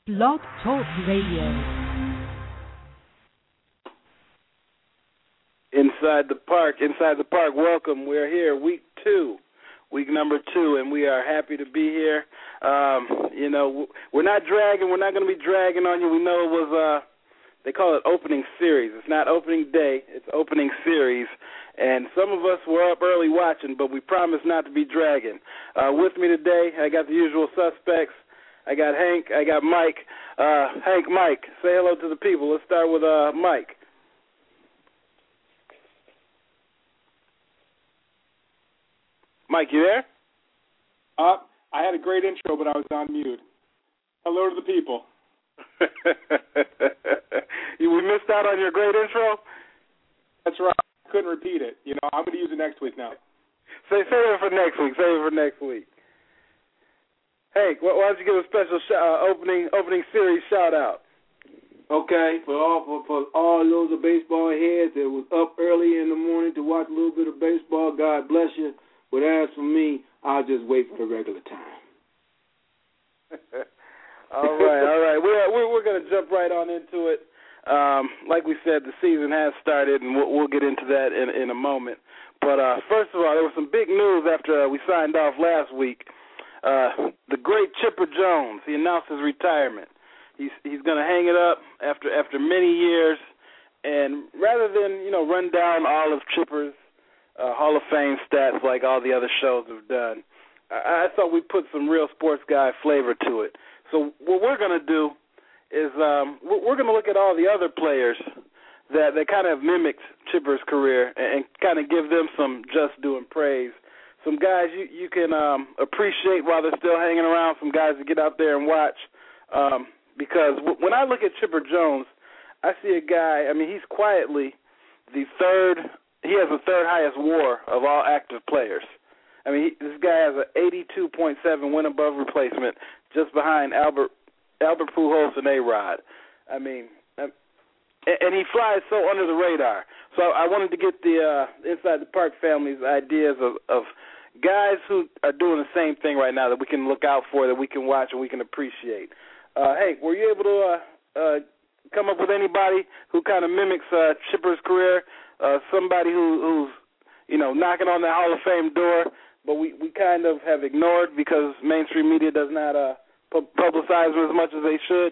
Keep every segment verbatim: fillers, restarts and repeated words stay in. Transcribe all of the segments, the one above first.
Blog Talk Radio. Inside the Park, Inside the Park, welcome. We're here, week two, week number two, and we are happy to be here. Um, you know, we're not dragging, we're not going to be dragging on you. We know it was, uh, they call it opening series. It's not opening day, it's opening series. And some of us were up early watching, but we promise not to be dragging. Uh, with me today, I got the usual suspects. I got Hank, I got Mike. Uh, Hank, Mike, say hello to the people. Let's start with uh, Mike. Mike, you there? Uh, I had a great intro, but I was on mute. Hello to the people. you, we missed out on your great intro? That's right. I couldn't repeat it. You know, I'm going to use it next week now. Say, save it for next week. Save it for next week. Hank, why don't you give a special sh- uh, opening opening series shout out? Okay, for all for, for all those of baseball heads that was up early in the morning to watch a little bit of baseball, God bless you. But as for me, I'll just wait for the regular time. all right, all right. We're we're, we're going to jump right on into it. Um, like we said, the season has started, and we'll, we'll get into that in in a moment. But uh, first of all, there was some big news after uh, we signed off last week. Uh, the great Chipper Jones, he announced his retirement. He's he's going to hang it up after after many years, and rather than you know run down all of Chipper's uh, Hall of Fame stats like all the other shows have done, I, I thought we'd put some real sports guy flavor to it. So what we're going to do is um, we're going to look at all the other players that that kind of mimicked Chipper's career and, and kind of give them some just due and praise. Some guys you, you can um, appreciate while they're still hanging around, some guys to get out there and watch. Um, because w- when I look at Chipper Jones, I see a guy, I mean, he's quietly the third, he has the third highest WAR of all active players. I mean, he, this guy has an eighty-two point seven win above replacement just behind Albert Albert Pujols and A-Rod. I mean, um, and, and he flies so under the radar. So I wanted to get the uh, Inside the Park family's ideas of, of guys who are doing the same thing right now that we can look out for, that we can watch and we can appreciate. Uh, hey, were you able to uh, uh, come up with anybody who kind of mimics uh, Chipper's career, uh, somebody who, who's, you know, knocking on the Hall of Fame door, but we, we kind of have ignored because mainstream media does not uh, pu- publicize them as much as they should?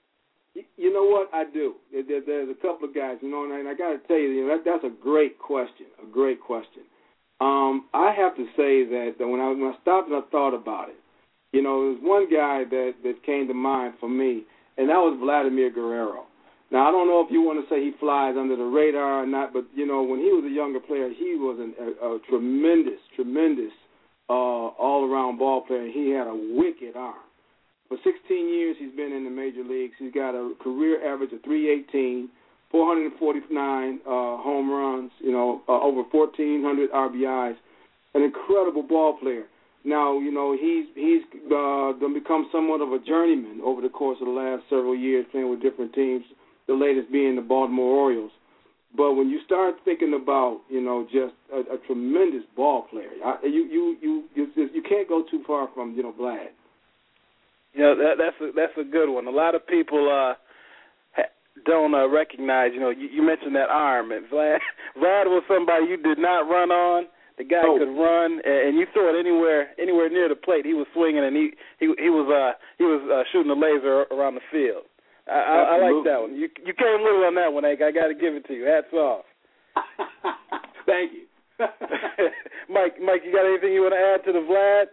You know what? I do. There, there's a couple of guys, you know, and I got to tell you, you know, that, that's a great question, a great question. Um, I have to say that when I, when I stopped and I thought about it, you know, there was one guy that, that came to mind for me, and that was Vladimir Guerrero. Now, I don't know if you want to say he flies under the radar or not, but, you know, when he was a younger player, he was an, a, a tremendous, tremendous uh, all-around ball player, and he had a wicked arm. For sixteen years, he's been in the major leagues. He's got a career average of three eighteen, four forty-nine uh, home runs, you know, uh, over fourteen hundred R B Is. An incredible ball player. Now, you know, he's he's uh, become somewhat of a journeyman over the course of the last several years, playing with different teams. The latest being the Baltimore Orioles. But when you start thinking about, you know, just a, a tremendous ball player, I, you you you you you can't go too far from, you know, Vlad. You know, that, that's a, that's a good one. A lot of people uh, ha- don't uh, recognize, you know, you, you mentioned that arm. And Vlad, Vlad was somebody you did not run on. The guy oh. could run, and, and you throw it anywhere anywhere near the plate. He was swinging, and he he, he was uh, he was uh, shooting a laser around the field. I, I, I like that one. You you came little on that one, Hank. I got to give it to you. Hats off. Thank you. Mike, Mike, you got anything you want to add to the Vlad?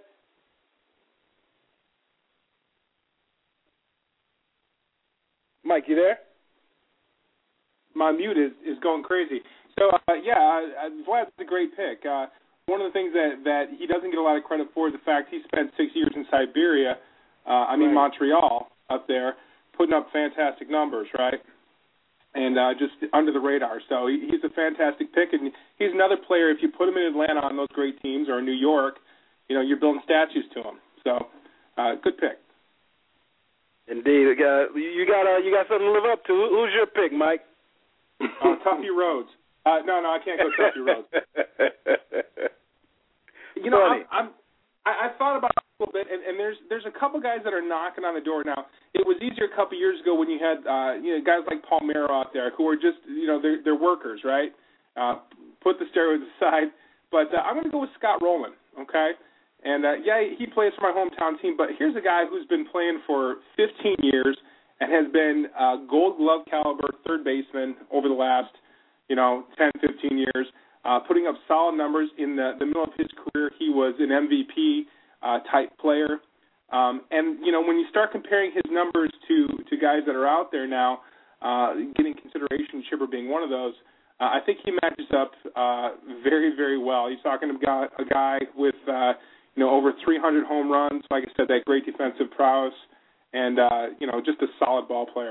Mike, you there? My mute is, is going crazy. So, uh, yeah, uh, Vlad's a great pick. Uh, one of the things that, that he doesn't get a lot of credit for is the fact he spent six years in Siberia, uh, I mean right. Montreal, up there, putting up fantastic numbers, right? And uh, just under the radar. So he, he's a fantastic pick. And he's another player, if you put him in Atlanta on those great teams or in New York, you know, you're building statues to him. So, uh, good pick. Indeed, uh, you got uh, you got something to live up to. Who's your pick, Mike? Uh, Tuffy Rhodes. Uh, no, no, I can't go Tuffy Rhodes. You know, I'm, I'm I, I thought about it a little bit, and, and there's there's a couple guys that are knocking on the door now. It was easier a couple years ago when you had uh, you know guys like Palmeiro out there who are just you know they're they're workers, right? Uh, put the steroids aside, but uh, I'm going to go with Scott Rowland, okay? And uh, yeah, he plays for my hometown team, but here's a guy who's been playing for fifteen years and has been uh, Gold Glove caliber third baseman over the last you know ten, fifteen years. Uh, putting up solid numbers in the, the middle of his career. He was an M V P uh, type player. Um, and, you know, when you start comparing his numbers to, to guys that are out there now, uh, getting consideration, Chipper being one of those, uh, I think he matches up uh, very, very well. He's talking about a guy with, uh, you know, over three hundred home runs, like I said, that great defensive prowess, and, uh, you know, just a solid ball player.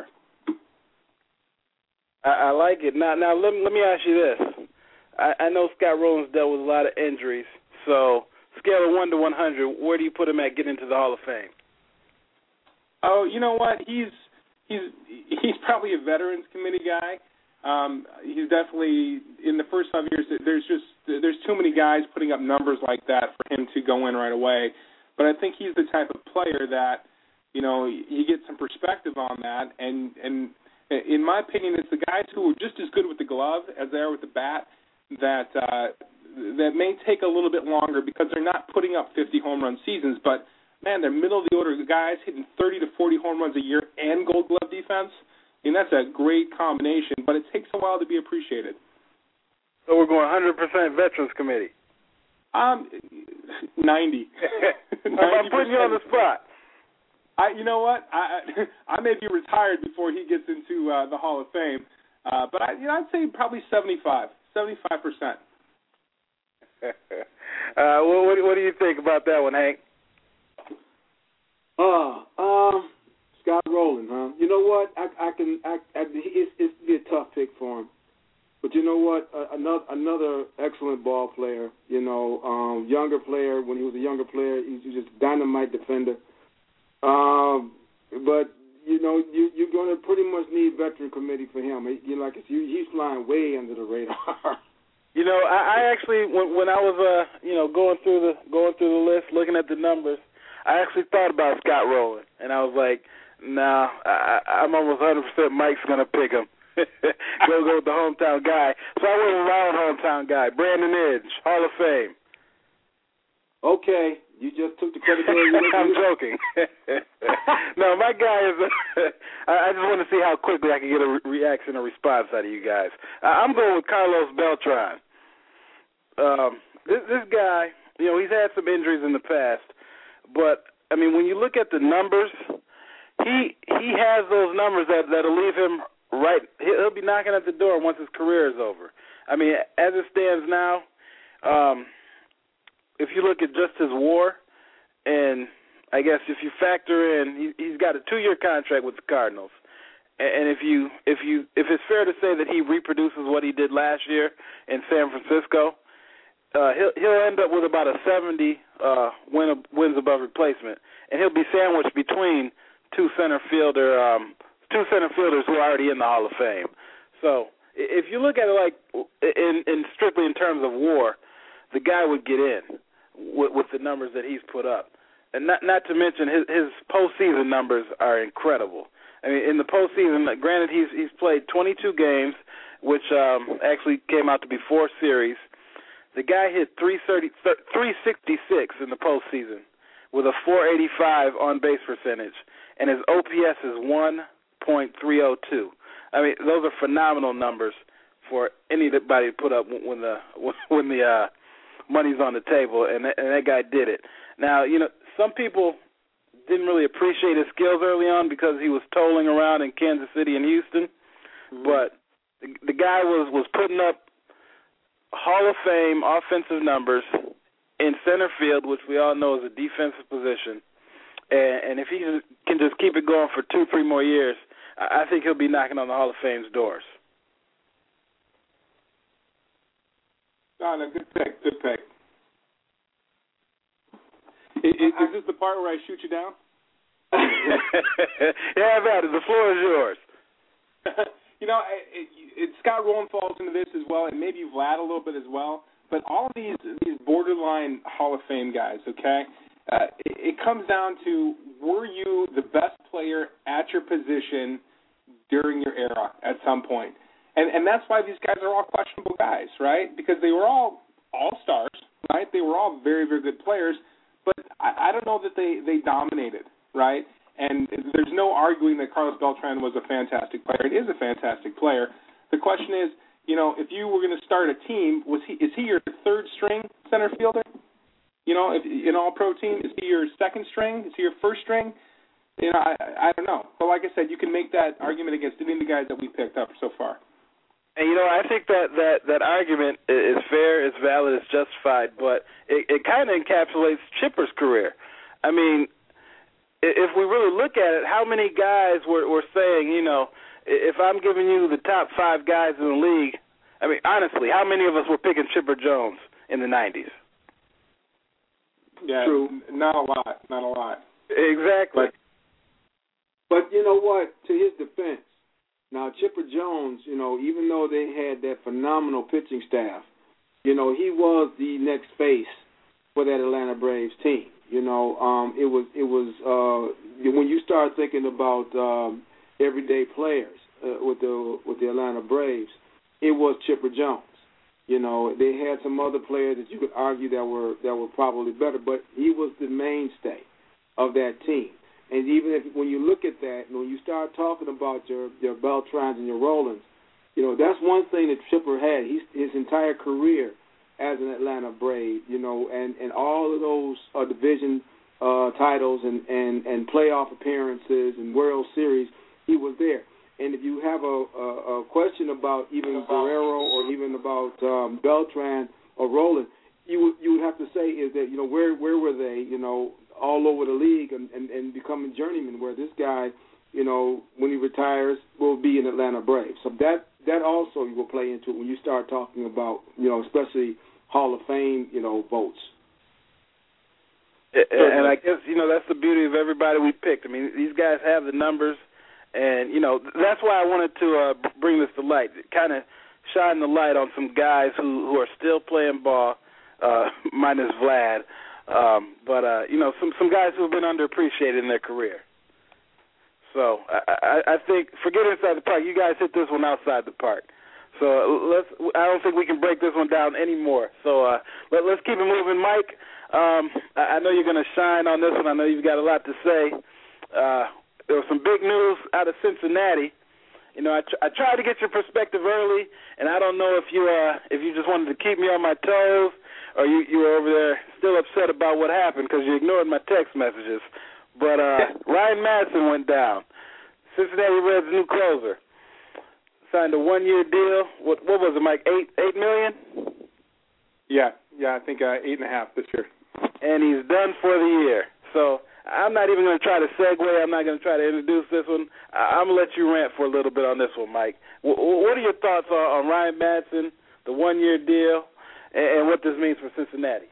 I, I like it. Now, now let, let me ask you this. I, I know Scott Rowland's dealt with a lot of injuries, so scale of one to one hundred, where do you put him at getting into the Hall of Fame? Oh, you know what? He's he's he's probably a Veterans Committee guy. Um, he's definitely in the first five years. There's just there's too many guys putting up numbers like that for him to go in right away. But I think he's the type of player that you know you get some perspective on that. And and in my opinion, it's the guys who are just as good with the glove as they are with the bat that uh, that may take a little bit longer because they're not putting up fifty home run seasons, but man, they're middle of the order guys hitting thirty to forty home runs a year and Gold Glove defense. I mean, that's a great combination, but it takes a while to be appreciated. So we're going one hundred percent Veterans Committee. Um, ninety. I'm putting you on the spot. I, you know what? I I may be retired before he gets into uh, the Hall of Fame, uh, but I, you know, I'd say probably seventy-five, seventy-five percent. uh, what, what do you think about that one, Hank? Uh, um, Scott Rowland, huh? You know what? I, I can. I, I, it's, it's be a tough pick for him, but you know what? Uh, another another excellent ball player. You know, um, younger player. When he was a younger player, he was just a dynamite defender. Um, but you know, you, you're going to pretty much need veteran committee for him. He, you know, like you, he's flying way under the radar. You know, I, I actually when when I was uh you know going through the going through the list, looking at the numbers, I actually thought about Scott Rowland, and I was like, nah, I, I'm almost one hundred percent Mike's gonna pick him. go go with the hometown guy. So I went with my own hometown guy, Brandon Edge, Hall of Fame. Okay, you just took the credibility. I'm joking. No, my guy is. I just want to see how quickly I can get a re- reaction or response out of you guys. I'm going with Carlos Beltran. Um, this, this guy, you know, he's had some injuries in the past, but I mean, when you look at the numbers, he he has those numbers that that'll leave him right. He'll be knocking at the door once his career is over. I mean, as it stands now. Um, If you look at just his WAR, and I guess if you factor in, he, he's got a two-year contract with the Cardinals, and if you if you if it's fair to say that he reproduces what he did last year in San Francisco, uh, he'll he'll end up with about a seventy uh, win wins above replacement, and he'll be sandwiched between two center fielder um, two center fielders who are already in the Hall of Fame. So if you look at it like in, in strictly in terms of WAR, the guy would get in with, with the numbers that he's put up. And not not to mention his, his postseason numbers are incredible. I mean, in the postseason, granted, he's he's played twenty-two games, which um, actually came out to be four series. The guy hit three sixty-six in the postseason with a four eighty-five on-base percentage, and his O P S is one point three oh two. I mean, those are phenomenal numbers for anybody to put up when the when the uh, money's on the table, and that, and that guy did it. Now, you know, some people didn't really appreciate his skills early on because he was tolling around in Kansas City and Houston, mm-hmm. but the, the guy was, was putting up Hall of Fame offensive numbers in center field, which we all know is a defensive position, and, and if he can just keep it going for two, three more years, I think he'll be knocking on the Hall of Fame's doors. No, no, good pick, good pick. Is, is this the part where I shoot you down? Yeah, about it. The floor is yours. You know, it, it, Scott Rowland falls into this as well, and maybe Vlad a little bit as well. But all of these these borderline Hall of Fame guys, okay, uh, it, it comes down to, were you the best player at your position during your era at some point? And and that's why these guys are all questionable guys, right? Because they were all all-stars, right? They were all very, very good players, but I, I don't know that they, they dominated, right? And there's no arguing that Carlos Beltran was a fantastic player. It is a fantastic player. The question is, you know, if you were going to start a team, was he is he your third-string center fielder? You know, if, in all-pro team, is he your second string? Is he your first string? You know, I, I don't know. But like I said, you can make that argument against any of the guys that we picked up so far. And, you know, I think that, that, that argument is fair, it's valid, it's justified, but it, it kind of encapsulates Chipper's career. I mean, if we really look at it, how many guys were, were saying, you know, if I'm giving you the top five guys in the league, I mean, honestly, how many of us were picking Chipper Jones in the nineties? Yeah, True. Not a lot, not a lot. Exactly. But, but you know what, to his defense, now, Chipper Jones, you know, even though they had that phenomenal pitching staff, you know, he was the next face for that Atlanta Braves team. You know, um, it was it was uh, when you start thinking about um, everyday players uh, with the with the Atlanta Braves, it was Chipper Jones. You know, they had some other players that you could argue that were that were probably better, but he was the mainstay of that team. And even if when you look at that, when you start talking about your, your Beltrans and your Rollins, you know, that's one thing that Chipper had. He's, his entire career as an Atlanta Brave, you know, and, and all of those uh, division uh, titles and, and, and playoff appearances and World Series, he was there. And if you have a, a, a question about even Guerrero or even about um, Beltran or Roland, you would you would have to say is that, you know, where where were they, you know, all over the league and, and, and becoming journeymen, where this guy, you know, when he retires, will be an Atlanta Brave. So that that also will play into it when you start talking about, you know, especially Hall of Fame, you know, votes. And I guess, you know, that's the beauty of everybody we picked. I mean, these guys have the numbers, and, you know, that's why I wanted to uh, bring this to light, kind of shine the light on some guys who, who are still playing ball, uh, minus Vlad. Um, but, uh, you know, some, some guys who have been underappreciated in their career. So I, I, I think, forget inside the park, you guys hit this one outside the park. So let's. I don't think we can break this one down anymore. So uh, let, let's keep it moving. Mike, um, I, I know you're going to shine on this one. I know you've got a lot to say. Uh, there was some big news out of Cincinnati. You know, I, tr- I tried to get your perspective early, and I don't know if you uh, if you just wanted to keep me on my toes, or you, you were over there still upset about what happened because you ignored my text messages. But uh, Ryan Madson went down. Cincinnati Reds' new closer signed a one-year deal. What, what was it, Mike? Eight eight million? Yeah, yeah, I think uh, eight and a half this year. And he's done for the year. So I'm not even going to try to segue. I'm not going to try to introduce this one. I'm going to let you rant for a little bit on this one, Mike. What are your thoughts on, on Ryan Madson, the one-year deal, and, and what this means for Cincinnati?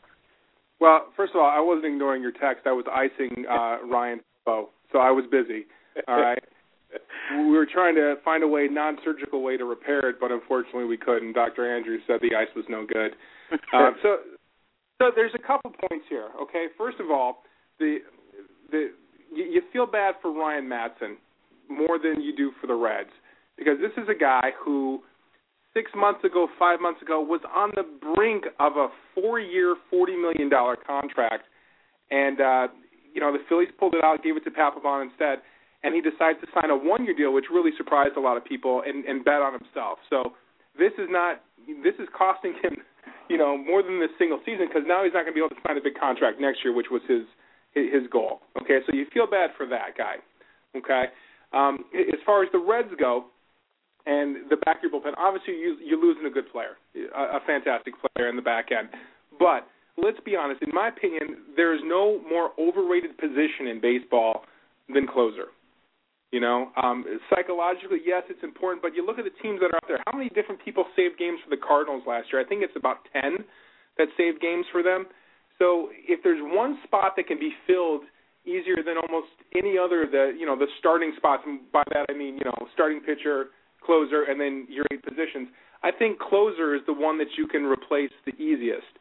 Well, first of all, I wasn't ignoring your text. I was icing uh, Ryan's bow, so I was busy. All right. We were trying to find a way, non-surgical way to repair it, but unfortunately we couldn't. Doctor Andrews said the ice was no good. um, so, so there's a couple points here. Okay, first of all, the the you, you feel bad for Ryan Madson more than you do for the Reds, because this is a guy who six months ago, five months ago, was on the brink of a four-year, forty million dollars contract, and uh, you know the Phillies pulled it out, gave it to Papelbon instead. And he decides to sign a one-year deal, which really surprised a lot of people, and, and bet on himself. So this is not this is costing him, you know, more than this single season, because now he's not going to be able to sign a big contract next year, which was his his goal. Okay, so you feel bad for that guy. Okay, um, as far as the Reds go, and the back of your bullpen, obviously you, you're losing a good player, a, a fantastic player in the back end. But let's be honest. In my opinion, there is no more overrated position in baseball than closer. You know, um, psychologically, yes, it's important, but you look at the teams that are out there. How many different people saved games for the Cardinals last year? I think it's about ten that saved games for them. So if there's one spot that can be filled easier than almost any other, the you know the starting spots, and by that I mean you know starting pitcher, closer, and then your eight positions. I think closer is the one that you can replace the easiest.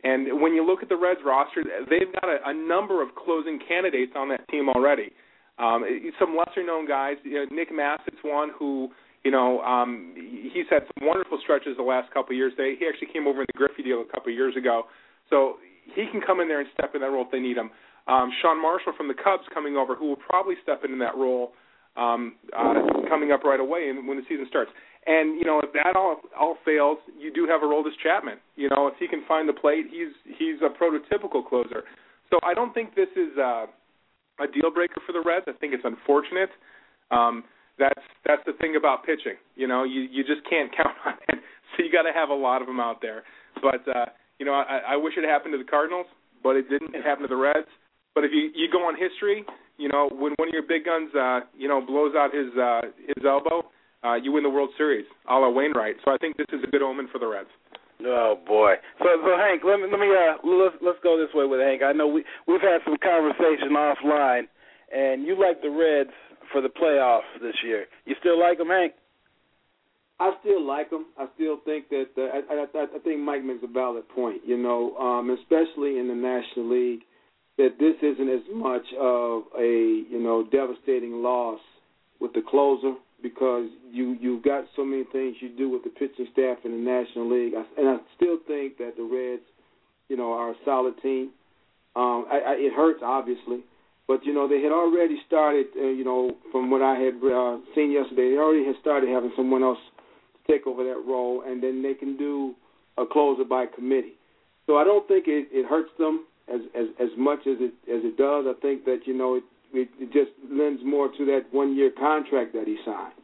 And when you look at the Reds roster, they've got a, a number of closing candidates on that team already. Um, some lesser-known guys, you know, Nick Massett's one who, you know, um, he's had some wonderful stretches the last couple of years. They, he actually came over in the Griffey deal a couple of years ago. So he can come in there and step in that role if they need him. Um, Sean Marshall from the Cubs coming over, who will probably step into that role um, uh, coming up right away when the season starts. And, you know, if that all all fails, you do have Aroldis Chapman. You know, if he can find the plate, he's he's a prototypical closer. So I don't think this is uh, a deal breaker for the Reds. I think it's unfortunate. Um, that's that's the thing about pitching. You know, you, you just can't count on it. So you got to have a lot of them out there. But, uh, you know, I, I wish it happened to the Cardinals, but it didn't. It happened to the Reds. But if you, you go on history, you know, when one of your big guns, uh, you know, blows out his uh, his elbow, Uh, you win the World Series, a la Wainwright. So I think this is a good omen for the Reds. Oh boy! So, so Hank, let me let me uh, let's let's go this way with Hank. I know we we've had some conversation offline, and you like the Reds for the playoffs this year. You still like them, Hank? I still like them. I still think that uh, I, I I think Mike makes a valid point. You know, um, especially in the National League, that this isn't as much of a you know devastating loss with the closer, because you, you've got so many things you do with the pitching staff in the National League. I, and I still think that the Reds, you know, are a solid team. Um, I, I, it hurts, obviously. But, you know, they had already started, uh, you know, from what I had uh, seen yesterday, they already had started having someone else take over that role, and then they can do a closer by committee. So I don't think it, it hurts them as, as, as much as it, as it does. I think that, you know, it, It, it just lends more to that one-year contract that he signed.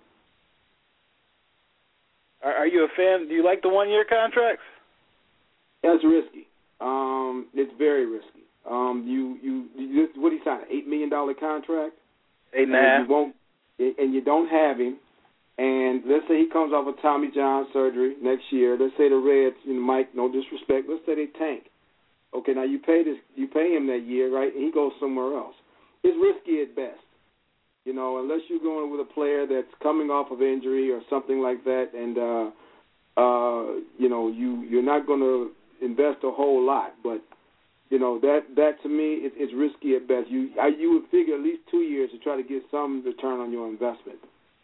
Are, are you a fan? Do you like the one-year contracts? That's risky. Um, it's very risky. Um, you, you, you, what did he sign? An eight million dollar contract. Eight and a half. You won't, and you don't have him. And let's say he comes off of Tommy John surgery next year. Let's say the Reds, you know, Mike, no disrespect. Let's say they tank. Okay, now you pay this, you pay him that year, right? And he goes somewhere else. It's risky at best, you know, unless you're going with a player that's coming off of injury or something like that, and uh, uh, you know, you you're not going to invest a whole lot. But you know that that to me it, it's risky at best. You I, you would figure at least two years to try to get some return on your investment.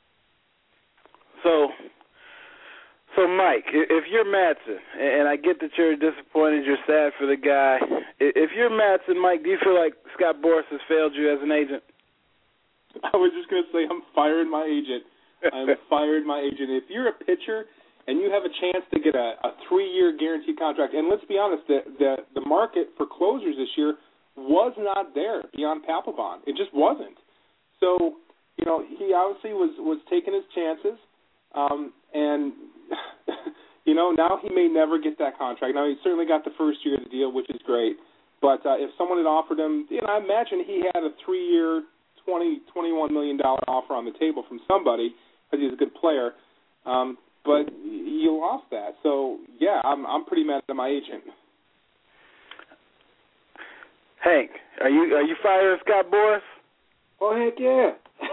So, so Mike, if you're Mattson, and I get that you're disappointed, you're sad for the guy. If you're Mattson, Mike, do you feel like Scott Boras has failed you as an agent? I was just going to say I'm firing my agent. I'm fired my agent. If you're a pitcher and you have a chance to get a, a three-year guaranteed contract, and let's be honest, the, the, the market for closers this year was not there beyond Papelbon. It just wasn't. So, you know, he obviously was, was taking his chances, um, and you know, now he may never get that contract. Now, he certainly got the first year of the deal, which is great. But uh, if someone had offered him, you know, I imagine he had a three-year, twenty, twenty-one million dollars offer on the table from somebody because he's a good player. Um, but you lost that. So, yeah, I'm I'm pretty mad at my agent. Hank, are you are you firing Scott Boras? Oh, heck yeah.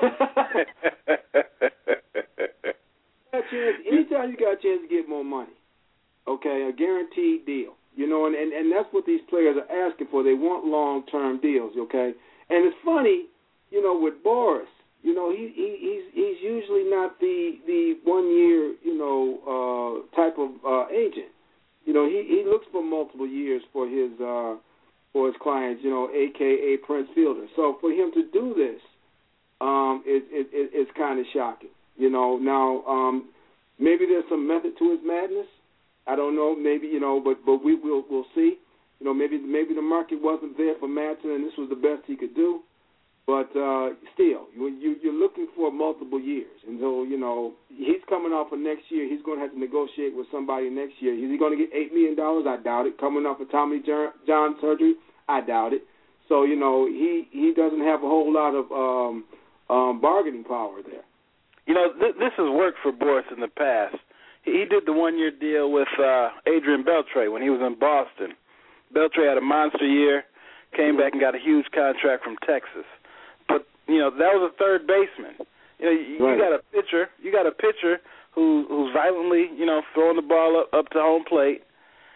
Chance, anytime you got a chance to get more money, okay, a guaranteed deal, you know, and, and, and that's what these players are asking for. They want long-term deals, okay? And it's funny, you know, with Boras, you know, he, he he's he's usually not the the one-year, you know, uh, type of uh, agent. You know, he, he looks for multiple years for his uh, for his clients, you know, A K A Prince Fielder. So for him to do this, um, it, it, it it's kind of shocking. You know, now um, maybe there's some method to his madness. I don't know. Maybe, you know, but but we will we'll see. You know, maybe maybe the market wasn't there for Mattson, and this was the best he could do. But uh, still, you, you you're looking for multiple years, and so you know he's coming off of next year. He's going to have to negotiate with somebody next year. Is he going to get eight million dollars? I doubt it. Coming off of Tommy John surgery, I doubt it. So you know he he doesn't have a whole lot of um, um, bargaining power there. You know, th- this has worked for Boras in the past. He, he did the one-year deal with uh, Adrian Beltre when he was in Boston. Beltre had a monster year, came back and got a huge contract from Texas. But, you know, that was a third baseman. You know, you, right. you got a pitcher, you got a pitcher who who's violently, you know, throwing the ball up, up to home plate,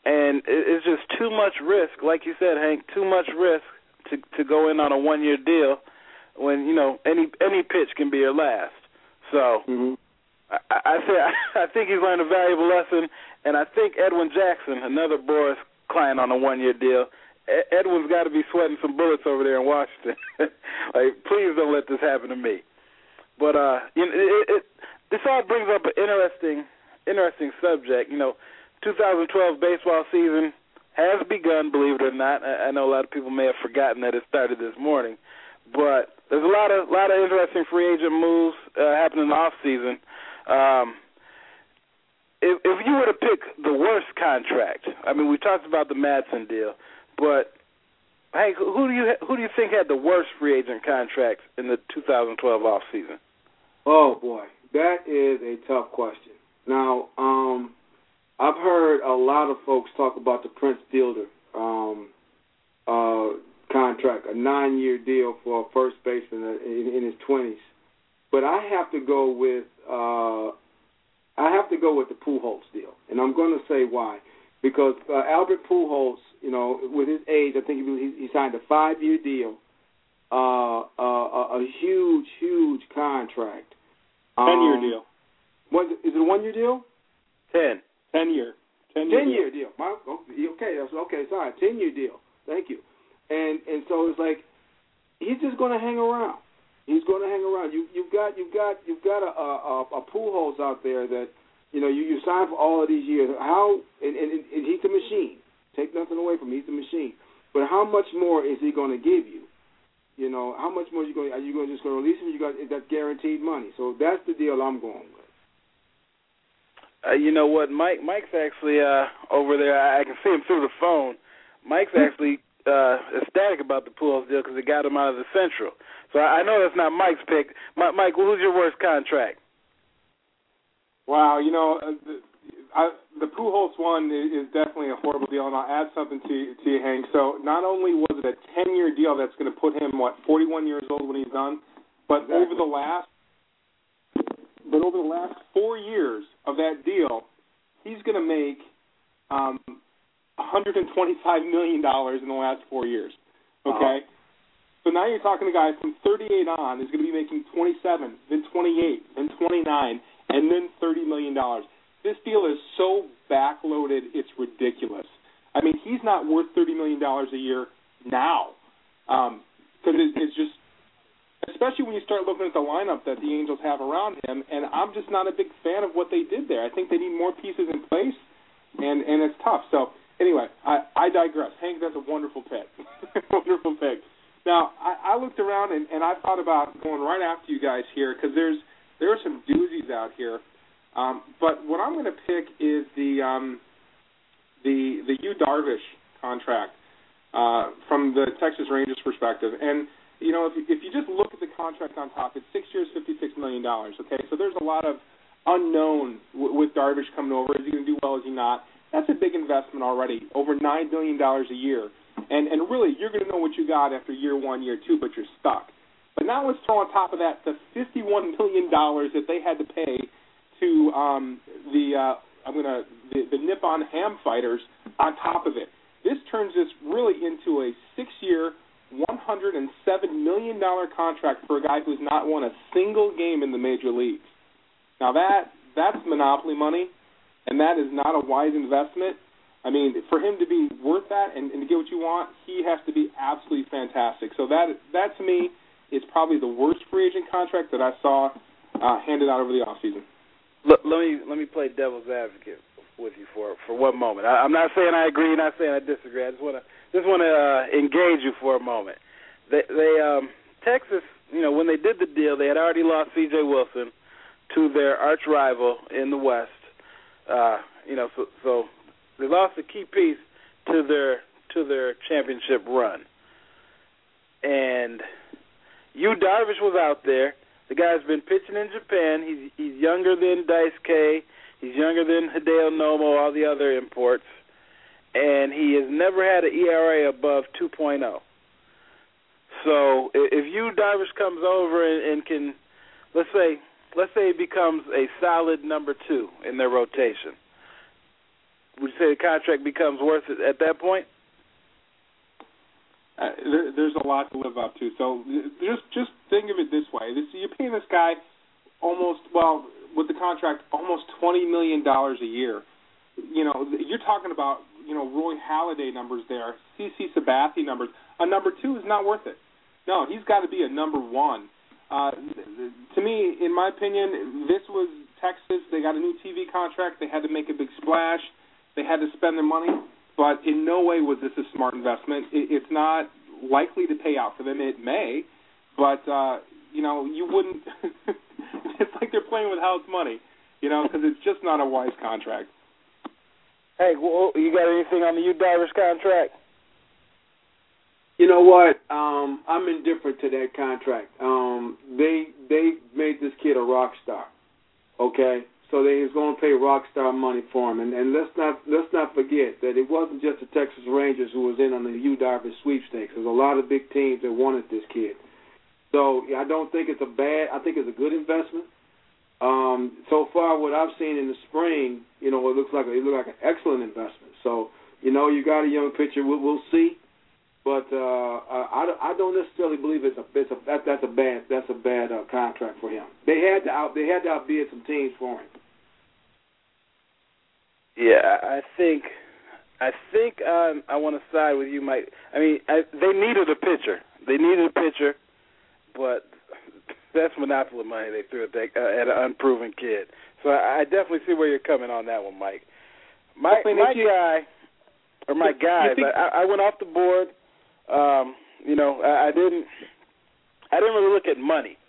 and it's just too much risk. Like you said, Hank, too much risk to to go in on a one-year deal when, you know, any any pitch can be your last. So mm-hmm. I, I, th- I think he's learned a valuable lesson, and I think Edwin Jackson, another Boras client on a one-year deal, Ed- Edwin's got to be sweating some bullets over there in Washington. Like, please don't let this happen to me. But uh, you know, it, it, this all brings up an interesting, interesting subject. You know, two thousand twelve baseball season has begun, believe it or not. I, I know a lot of people may have forgotten that it started this morning, but there's a lot of lot of interesting free agent moves uh, happening in the off season. Um, if, if you were to pick the worst contract, I mean, we talked about the Madsen deal, but Hank, who do you who do you think had the worst free agent contract in the two thousand twelve off season? Oh boy, that is a tough question. Now, um, I've heard a lot of folks talk about the Prince Fielder um, uh, contract, a nine-year deal for a first baseman in, in his twenties. But I have to go with uh, I have to go with the Pujols deal, and I'm going to say why. Because uh, Albert Pujols, you know, with his age, I think he, he signed a five-year deal, uh, uh, a, a huge, huge contract. Ten-year um, deal. What, is it a one-year deal? Ten. Ten-year. Ten-year, Ten-year deal. deal. Okay, that's okay. Sorry, ten-year deal. Thank you. And and so it's like he's just going to hang around. He's going to hang around. You you've got you've got you've got a a, a Pujols out there that you know you, you signed for all of these years. How and, and, and he's a machine. Take nothing away from him. He's a machine. But how much more is he going to give you? You know, how much more are you going? Are you going to just going to release him? You got that's guaranteed money. So that's the deal I'm going with. Uh, you know what, Mike? Mike's actually uh, over there. I, I can see him through the phone. Mike's actually uh, ecstatic about the Pujols deal because it got him out of the Central. So I, I know that's not Mike's pick. Mike, Mike, who's your worst contract? Wow, you know, uh, the, I, the Pujols one is, is definitely a horrible deal, and I'll add something to, to you, Hank. So not only was it a ten-year deal that's going to put him, what, forty-one years old when he's done, but exactly. over the last but over the last four years of that deal, he's going to make um, one hundred twenty-five million dollars in the last four years, okay? Uh-huh. So now you're talking to guys from thirty-eight on is going to be making twenty-seven, then twenty-eight, then twenty-nine, and then thirty million dollars. This deal is so backloaded, it's ridiculous. I mean, he's not worth thirty million dollars a year now because um, it, it's just, especially when you start looking at the lineup that the Angels have around him, and I'm just not a big fan of what they did there. I think they need more pieces in place, and, and it's tough. So, anyway, I, I digress. Hank, that's a wonderful pick. Wonderful pick. Now, I, I looked around, and, and I thought about going right after you guys here because there's there are some doozies out here. Um, but what I'm going to pick is the um, the the Yu Darvish contract uh, from the Texas Rangers perspective. And, you know, if you, if you just look at the contract on top, it's six years, fifty-six million dollars, okay? So there's a lot of unknown w- with Darvish coming over. Is he going to do well? Is he not? That's a big investment already, over nine billion dollars a year. And, and really, you're going to know what you got after year one, year two, but you're stuck. But now let's throw on top of that the fifty-one million dollars that they had to pay to um, the uh, I'm gonna the, the Nippon Ham Fighters on top of it. This turns this really into a six-year, one hundred seven million dollars contract for a guy who's not won a single game in the major leagues. Now that that's monopoly money, and that is not a wise investment. I mean, for him to be worth that and, and to get what you want, he has to be absolutely fantastic. So that that to me is probably the worst free agent contract that I saw uh, handed out over the offseason. Let, let me let me play devil's advocate with you for for one moment. I, I'm not saying I agree, not saying I disagree. I just want to just want to uh, engage you for a moment. They, they um, Texas, you know, when they did the deal, they had already lost C J Wilson to their arch rival in the West. Uh, you know, so, so they lost a key piece to their to their championship run. And Yu Darvish was out there. The guy's been pitching in Japan. He's he's younger than Daisuke. He's younger than Hideo Nomo, all the other imports. And he has never had an E R A above two point oh. So if Yu Darvish comes over and, and can, let's say, let's say he becomes a solid number two in their rotation, would you say the contract becomes worth it at that point? Uh, there, there's a lot to live up to. So just just think of it this way: this, you're paying this guy almost, well, with the contract, almost twenty million dollars a year. You know, you're talking about, you know, Roy Halladay numbers there, C C Sabathia numbers. A number two is not worth it. No, he's got to be a number one. Uh, to me, in my opinion, this was Texas. They got a new T V contract. They had to make a big splash. They had to spend their money. But in no way was this a smart investment. It, it's not likely to pay out for them. It may, but, uh, you know, you wouldn't – it's like they're playing with house money, you know, because it's just not a wise contract. Hey, well, you got anything on the U-Divers contract? You know what? Um, I'm indifferent to that contract. Um, they they made this kid a rock star, okay? So they was going to pay rock star money for him, and, and let's not let's not forget that it wasn't just the Texas Rangers who was in on the U-Divers sweepstakes. There's a lot of big teams that wanted this kid. So yeah, I don't think it's a bad. I think it's a good investment. Um, so far, what I've seen in the spring, you know, it looks like a, it looked like an excellent investment. So you know, you got a young pitcher. We'll, we'll see. But uh, I, I don't necessarily believe it's a, it's a that, that's a bad that's a bad uh, contract for him. They had to out they had to outbid some teams for him. Yeah, I think I think um, I want to side with you, Mike. I mean, I, they needed a pitcher. They needed a pitcher, but that's monopoly money they threw at, that, uh, at an unproven kid. So I, I definitely see where you're coming on that one, Mike. My my guy or my guys, I, I went off the board. Um, you know, I, I didn't. I didn't really look at money.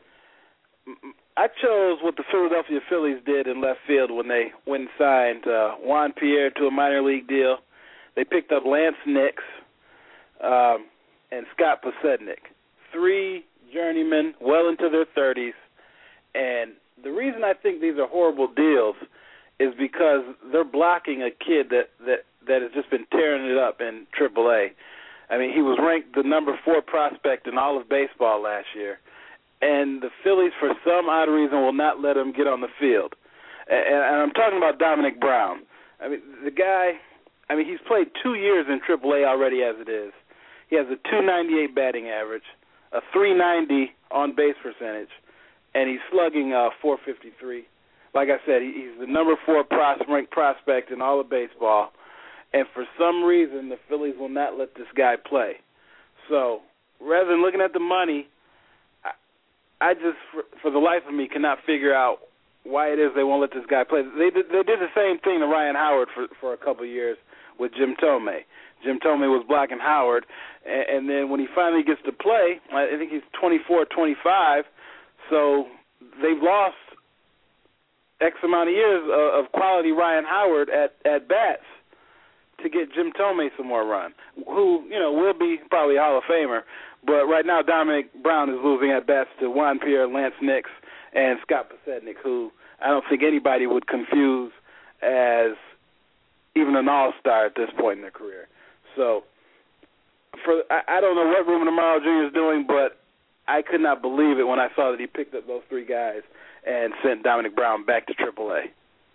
I chose what the Philadelphia Phillies did in left field when they went and signed uh, Juan Pierre to a minor league deal. They picked up Lance Nix um, and Scott Podsednik, three journeymen, well into their thirties. And the reason I think these are horrible deals is because they're blocking a kid that that, that has just been tearing it up in triple A. I mean, he was ranked the number four prospect in all of baseball last year. And the Phillies, for some odd reason, will not let him get on the field. And, and I'm talking about Dominic Brown. I mean, the guy, I mean, he's played two years in triple A already as it is. He has a two ninety-eight batting average, a three ninety on-base percentage, and he's slugging uh, four fifty-three. Like I said, he's the number four pros- ranked prospect in all of baseball. And for some reason, the Phillies will not let this guy play. So rather than looking at the money, I, I just, for, for the life of me, cannot figure out why it is they won't let this guy play. They did, they did the same thing to Ryan Howard for, for a couple of years with Jim Thome. Jim Thome was blocking Howard, and, and then when he finally gets to play, I think he's twenty-four, twenty-five, so they've lost X amount of years of, of quality Ryan Howard at, at bats to get Jim Thome some more run, who, you know, will be probably a Hall of Famer. But right now, Dominic Brown is losing at bats to Juan Pierre, Lance Nix, and Scott Podsednik, who I don't think anybody would confuse as even an all-star at this point in their career. So for I, I don't know what Ruben Amaro Junior is doing, but I could not believe it when I saw that he picked up those three guys and sent Dominic Brown back to triple A.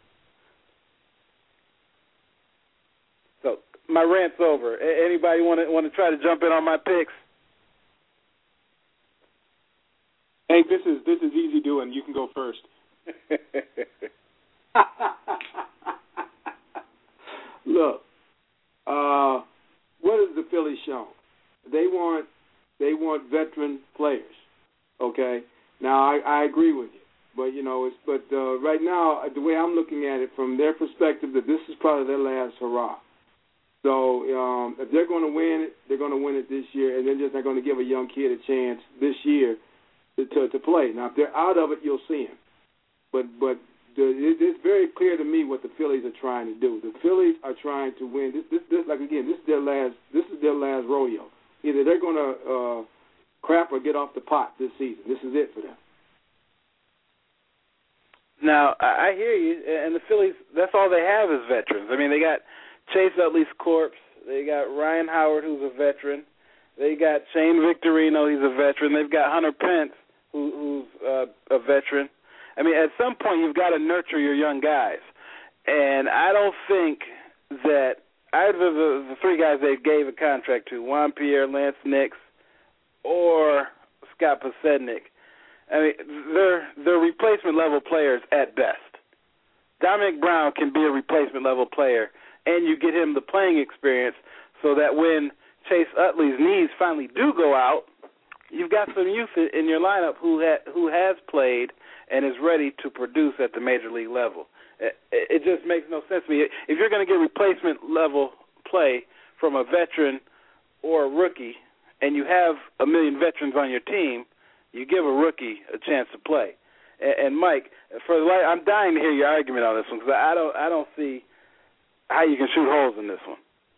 So my rant's over. Anybody want to want to try to jump in on my picks? Hey, this is this is easy doing. You can go first. Look, uh, what has the Phillies shown? They want they want veteran players. Okay, now I, I agree with you, but you know, it's but uh, right now the way I'm looking at it from their perspective, that this is probably their last hurrah. So um, if they're going to win it, they're going to win it this year, and they're just not going to give a young kid a chance this year to, to, to play. Now, if they're out of it, you'll see him. But but the, it, it's very clear to me what the Phillies are trying to do. The Phillies are trying to win. This, this, this like again, this is their last. This is their last rodeo. Either they're going to uh, crap or get off the pot this season. This is it for them. Now, I hear you, and the Phillies, that's all they have is veterans. I mean, they got Chase Utley's corpse. They got Ryan Howard, who's a veteran. They got Shane Victorino, he's a veteran. They've got Hunter Pence, who, who's uh, a veteran. I mean, at some point, you've got to nurture your young guys. And I don't think that either of the, the three guys they gave a contract to, Juan Pierre, Lance Nix, or Scott Podsednik, I mean, they're, they're replacement level players at best. Dominic Brown can be a replacement level player, and you get him the playing experience so that when Chase Utley's knees finally do go out, you've got some youth in your lineup who ha- who has played and is ready to produce at the major league level. It, it just makes no sense to me. If you're going to get replacement level play from a veteran or a rookie, and you have a million veterans on your team, you give a rookie a chance to play. And, and Mike, for the light, I'm dying to hear your argument on this one because I don't I don't see how you can shoot holes in this one.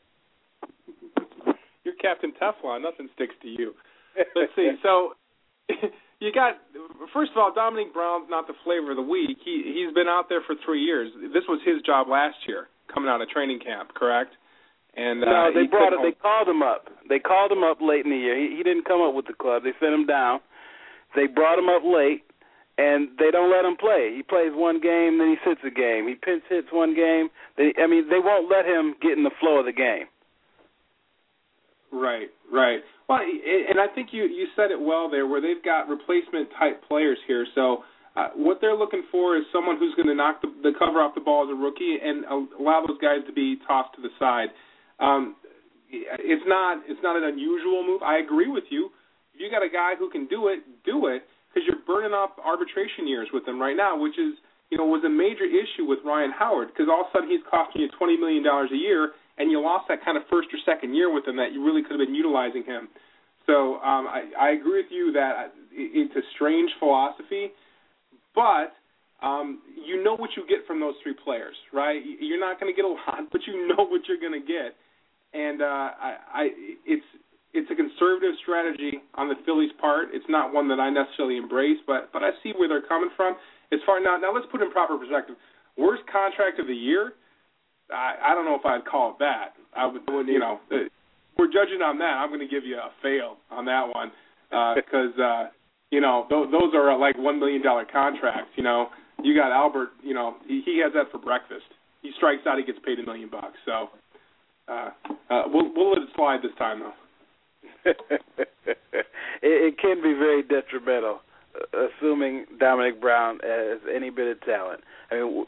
You're Captain Teflon. Nothing sticks to you. Let's see. So you got, first of all, Dominic Brown's not the flavor of the week. He, he's been out there for three years. This was his job last year, coming out of training camp, correct? And No, uh, they brought it. Home. They called him up. They called him up late in the year. He, he didn't come up with the club. They sent him down. They brought him up late, and they don't let him play. He plays one game, then he sits a game. He pinch hits one game. They, I mean, they won't let him get in the flow of the game. Right, right. Well, and I think you, you said it well there, where they've got replacement-type players here. So uh, what they're looking for is someone who's going to knock the, the cover off the ball as a rookie and allow those guys to be tossed to the side. Um, it's not it's not an unusual move. I agree with you. If you got a guy who can do it, do it, because you're burning up arbitration years with him right now, which is, you know, was a major issue with Ryan Howard, because all of a sudden he's costing you twenty million dollars a year, and you lost that kind of first or second year with him that you really could have been utilizing him. So um, I, I agree with you that it's a strange philosophy, but um, you know what you get from those three players, right? You're not going to get a lot, but you know what you're going to get. And uh, I, I, it's it's a conservative strategy on the Phillies' part. It's not one that I necessarily embrace, but but I see where they're coming from. As far now, now let's put it in proper perspective. Worst contract of the year. I, I don't know if I'd call it that. I would, you know, uh, we're judging on that. I'm going to give you a fail on that one because, uh, uh, you know, th- those are like one million dollars contracts. You know, you got Albert, you know, he, he has that for breakfast. He strikes out, he gets paid a million bucks. So uh, uh, we'll, we'll let it slide this time, though. it, it can be very detrimental, assuming Dominic Brown has any bit of talent. I mean,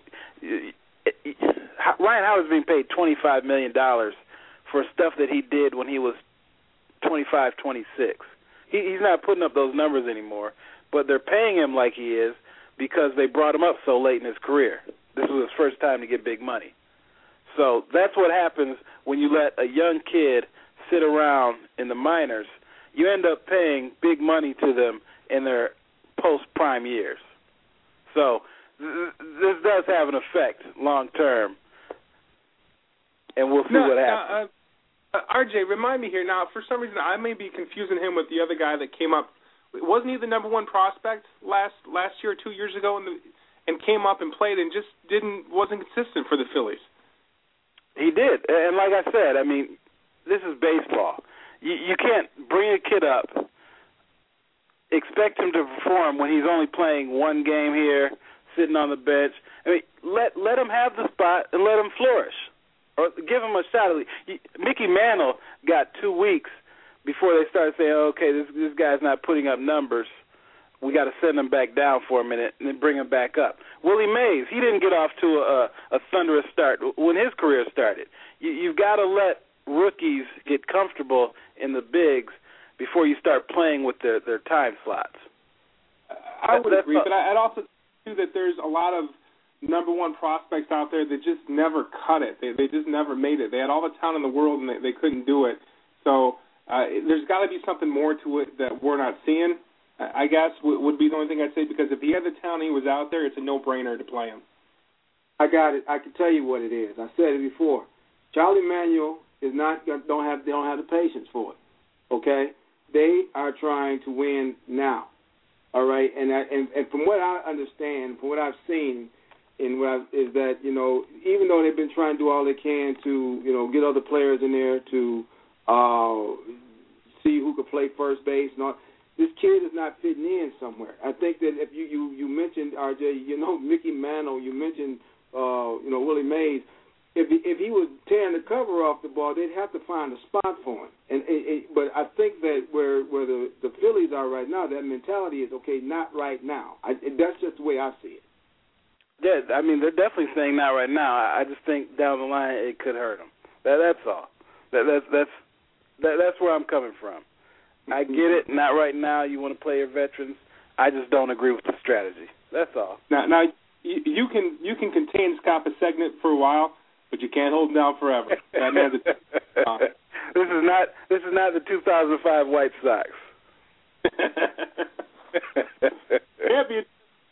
Ryan Howard's being paid twenty-five million dollars for stuff that he did when he was twenty-five, twenty-six. He, he's not putting up those numbers anymore, but they're paying him like he is because they brought him up so late in his career. This was his first time to get big money. So that's what happens when you let a young kid sit around in the minors. You end up paying big money to them in their post-prime years. So th- this does have an effect long term, and we'll see no, what happens. Uh, uh, R J, remind me here now. For some reason, I may be confusing him with the other guy that came up. Wasn't he the number one prospect last last year or two years ago, in the, and came up and played and just didn't wasn't consistent for the Phillies? He did, and like I said, I mean, this is baseball. You, you can't bring a kid up, expect him to perform when he's only playing one game here, sitting on the bench. I mean, let let him have the spot and let him flourish, or give him a shot. Mickey Mantle got two weeks before they started saying, okay, this this guy's not putting up numbers. We got to send him back down for a minute and then bring him back up. Willie Mays, he didn't get off to a, a thunderous start when his career started. You, you've got to let rookies get comfortable in the bigs before you start playing with their, their time slots. I would agree, but I'd also say that there's a lot of number one prospects out there that just never cut it. They they just never made it. They had all the talent in the world and they, they couldn't do it. So uh, there's got to be something more to it that we're not seeing, I guess, would be the only thing I'd say, because if he had the talent, he was out there, it's a no-brainer to play him. I got it. I can tell you what it is. I said it before. Charlie Manuel is not don't have they don't have the patience for it. Okay, they are trying to win now. All right, and I, and, and from what I understand, from what I've seen, in what I've, is that you know even though they've been trying to do all they can to you know get other players in there to uh, see who could play first base and all. This kid is not fitting in somewhere. I think that if you, you, you mentioned, R J, you know, Mickey Mantle, you mentioned, uh, you know, Willie Mays, if he, if he was tearing the cover off the ball, they'd have to find a spot for him. And it, it, but I think that where where the, the Phillies are right now, that mentality is okay, not right now. I, that's just the way I see it. Yeah, I mean, they're definitely saying not right now. I, I just think down the line it could hurt them. That, that's all. That, that's that's that, that's where I'm coming from. I get it. Not right now. You want to play your veterans. I just don't agree with the strategy. That's all. Now, now you, you can you can contain Scott Pecegnet for a while, but you can't hold him down forever. That man's a, uh, this is not this is not the two thousand five White Sox. Can't be.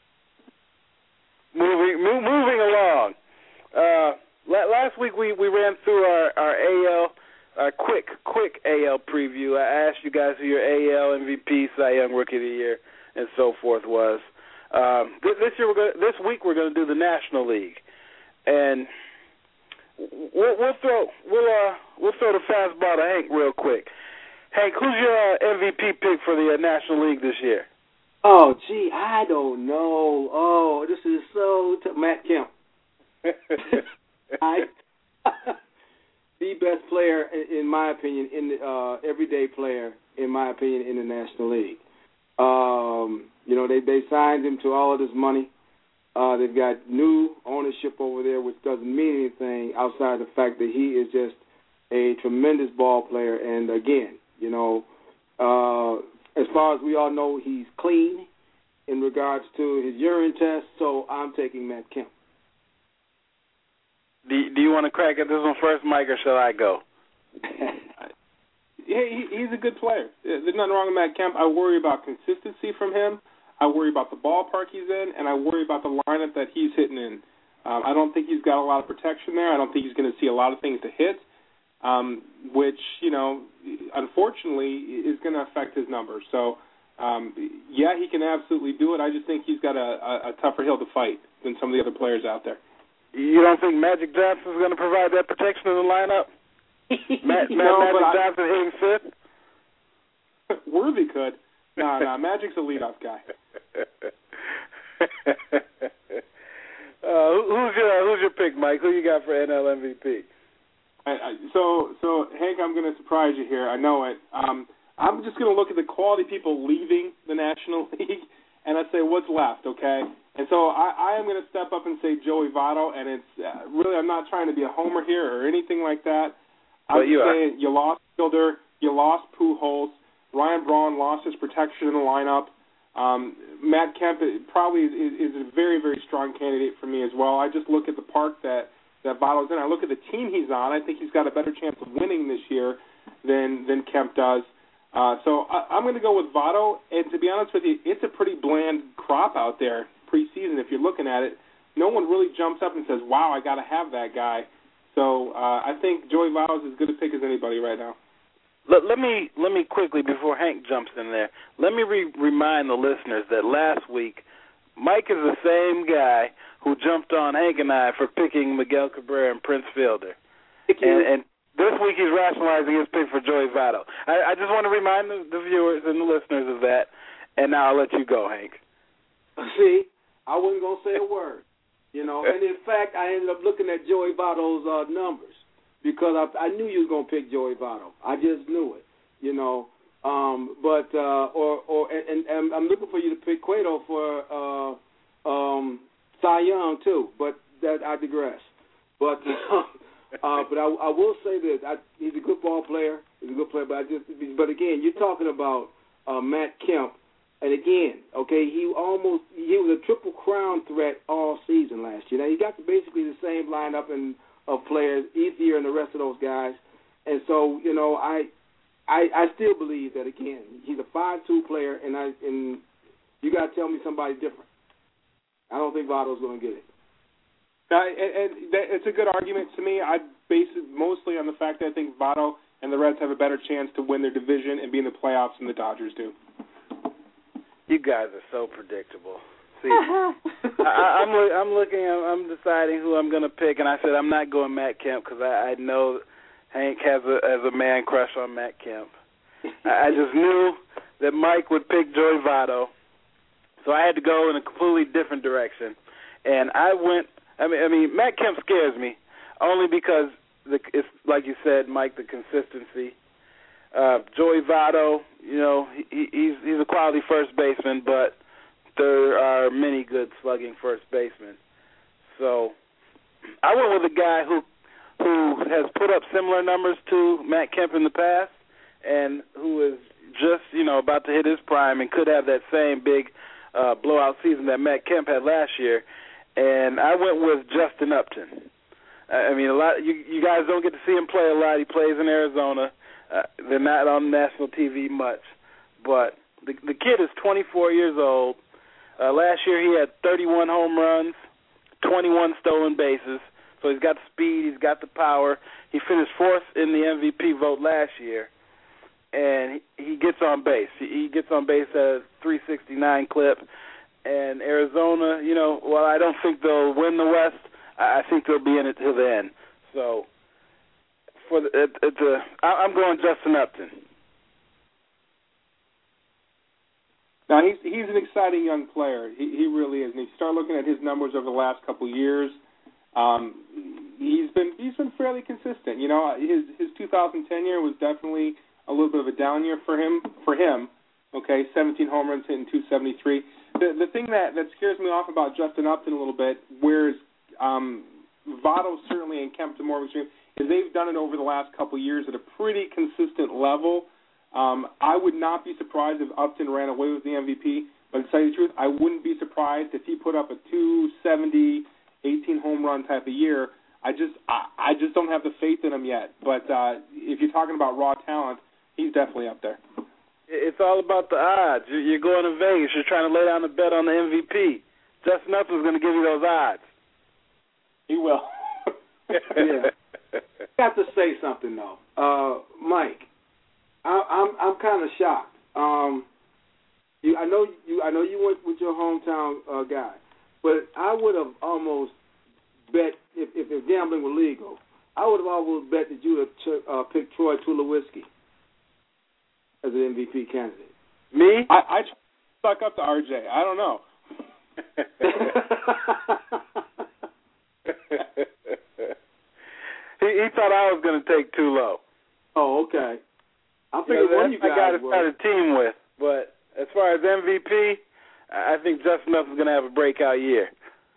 Moving move, moving along. Uh, last week we, we ran through our, our A L, our quick quick A L preview. I asked you guys who your A L M V P, Cy Young Rookie of the Year, and so forth was. Um, this, this year, we're gonna, this week, we're going to do the National League, and we'll, we'll throw we'll uh, we'll throw the fastball to Hank real quick. Hank, who's your uh, M V P pick for the uh, National League this year? Oh, gee, I don't know. Oh, this is so t- Matt Kemp. I, the best player, in my opinion, in the uh, everyday player, in my opinion, in the National League. Um, you know, they they signed him to all of this money. Uh, they've got new ownership over there, which doesn't mean anything outside the fact that he is just a tremendous ball player. And again, you know, uh, as far as we all know, he's clean in regards to his urine test. So I'm taking Matt Kemp. Do you, do you want to crack at this one first, Mike, or shall I go? Yeah, he, he's a good player. There's nothing wrong with Matt Kemp. I worry about consistency from him. I worry about the ballpark he's in, and I worry about the lineup that he's hitting in. Um, I don't think he's got a lot of protection there. I don't think he's going to see a lot of things to hit, um, which, you know, unfortunately is going to affect his numbers. So, um, yeah, he can absolutely do it. I just think he's got a, a, a tougher hill to fight than some of the other players out there. You don't think Magic Johnson is going to provide that protection in the lineup? Ma- no, Ma- Magic I, Johnson hitting fifth? Worthy could. No, no, Magic's a leadoff guy. uh, who's your Who's your pick, Mike? Who you got for N L M V P? I, I, so, so Hank, I'm going to surprise you here. I know it. Um, I'm just going to look at the quality people leaving the National League, and I say what's left, okay? And so I, I am going to step up and say Joey Votto, and it's uh, really I'm not trying to be a homer here or anything like that. I'm but you saying are. you lost Fielder, you lost Pujols, Ryan Braun lost his protection in the lineup. Um, Matt Kemp probably is, is a very, very strong candidate for me as well. I just look at the park that, that Votto's in. I look at the team he's on. I think he's got a better chance of winning this year than than Kemp does. Uh, so I, I'm going to go with Votto. And to be honest with you, it's a pretty bland crop out there preseason. If you're looking at it, no one really jumps up and says, "Wow, I got to have that guy." So uh, I think Joey Votto is as good a pick as anybody right now. Let, let me let me quickly, before Hank jumps in there, let me re- remind the listeners that last week Mike is the same guy who jumped on Hank and I for picking Miguel Cabrera and Prince Fielder. And, and this week he's rationalizing his pick for Joey Votto. I, I just want to remind the, the viewers and the listeners of that, and now I'll let you go, Hank. See, I wasn't going to say a word. You know, and in fact, I ended up looking at Joey Votto's uh, numbers because I, I knew you was gonna pick Joey Votto. I just knew it. You know, um, but uh, or or and, and I'm looking for you to pick Cueto for uh, um, Cy Young too. But that I digress. But uh, but I, I will say this: I, he's a good ball player. He's a good player. But I just but again, you're talking about uh, Matt Kemp. And again, okay, he almost he was a triple crown threat all season last year. Now he got basically the same lineup and of players, Ethier and the rest of those guys. And so, you know, I I, I still believe that again, he's a five two player, and I and you got to tell me somebody different. I don't think Votto's going to get it. Uh, and, and that, it's a good argument to me. I base it mostly on the fact that I think Votto and the Reds have a better chance to win their division and be in the playoffs than the Dodgers do. You guys are so predictable. See, I, I'm I'm looking, I'm deciding who I'm going to pick, and I said I'm not going Matt Kemp because I, I know Hank has a has a man crush on Matt Kemp. I, I just knew that Mike would pick Joey Votto, so I had to go in a completely different direction, and I went. I mean, I mean, Matt Kemp scares me, only because the, it's like you said, Mike, the consistency. Uh, Joey Votto, you know, he, he's he's a quality first baseman, but there are many good slugging first basemen. So I went with a guy who who has put up similar numbers to Matt Kemp in the past, and who is just, you know, about to hit his prime and could have that same big uh, blowout season that Matt Kemp had last year. And I went with Justin Upton. I mean, a lot. You, you guys don't get to see him play a lot. He plays in Arizona. Uh, they're not on national T V much, but the the kid is twenty-four years old. Uh, last year he had thirty-one home runs, twenty-one stolen bases. So he's got the speed, he's got the power. He finished fourth in the M V P vote last year, and he, he gets on base. He, he gets on base at a three sixty-nine clip. And Arizona, you know, while I don't think they'll win the West, I think they'll be in it till the end. So for the, it, it, the I'm going Justin Upton. Now he's he's an exciting young player. He he really is. And you start looking at his numbers over the last couple of years. Um, he's been he's been fairly consistent. You know, his his two thousand ten year was definitely a little bit of a down year for him. For him, okay, seventeen home runs, hitting two seventy-three. The the thing that, that scares me off about Justin Upton a little bit, whereas um, Votto certainly and Kemp to more extreme, is they've done it over the last couple of years at a pretty consistent level. Um, I would not be surprised if Upton ran away with the M V P, but to tell you the truth, I wouldn't be surprised if he put up a two seventy, eighteen home run type of year. I just I, I just don't have the faith in him yet. But uh, if you're talking about raw talent, he's definitely up there. It's all about the odds. You're going to Vegas. You're trying to lay down a bet on the M V P. Justin Upton's going to give you those odds. He will. Yeah. Got to say something though, uh, Mike. I, I'm I'm kind of shocked. Um, you, I know you. I know you went with your hometown uh, guy, but I would have almost bet if, if, if gambling were legal, I would have almost bet that you would have uh, picked Troy Tulowitzki as an M V P candidate. Me? I, I stuck up to R J. I don't know. he, he thought I was going to take too low. Oh, okay. I figured you know, one of you guys I got to was. start a team with. But as far as M V P, I think Justin Upton's going to have a breakout year.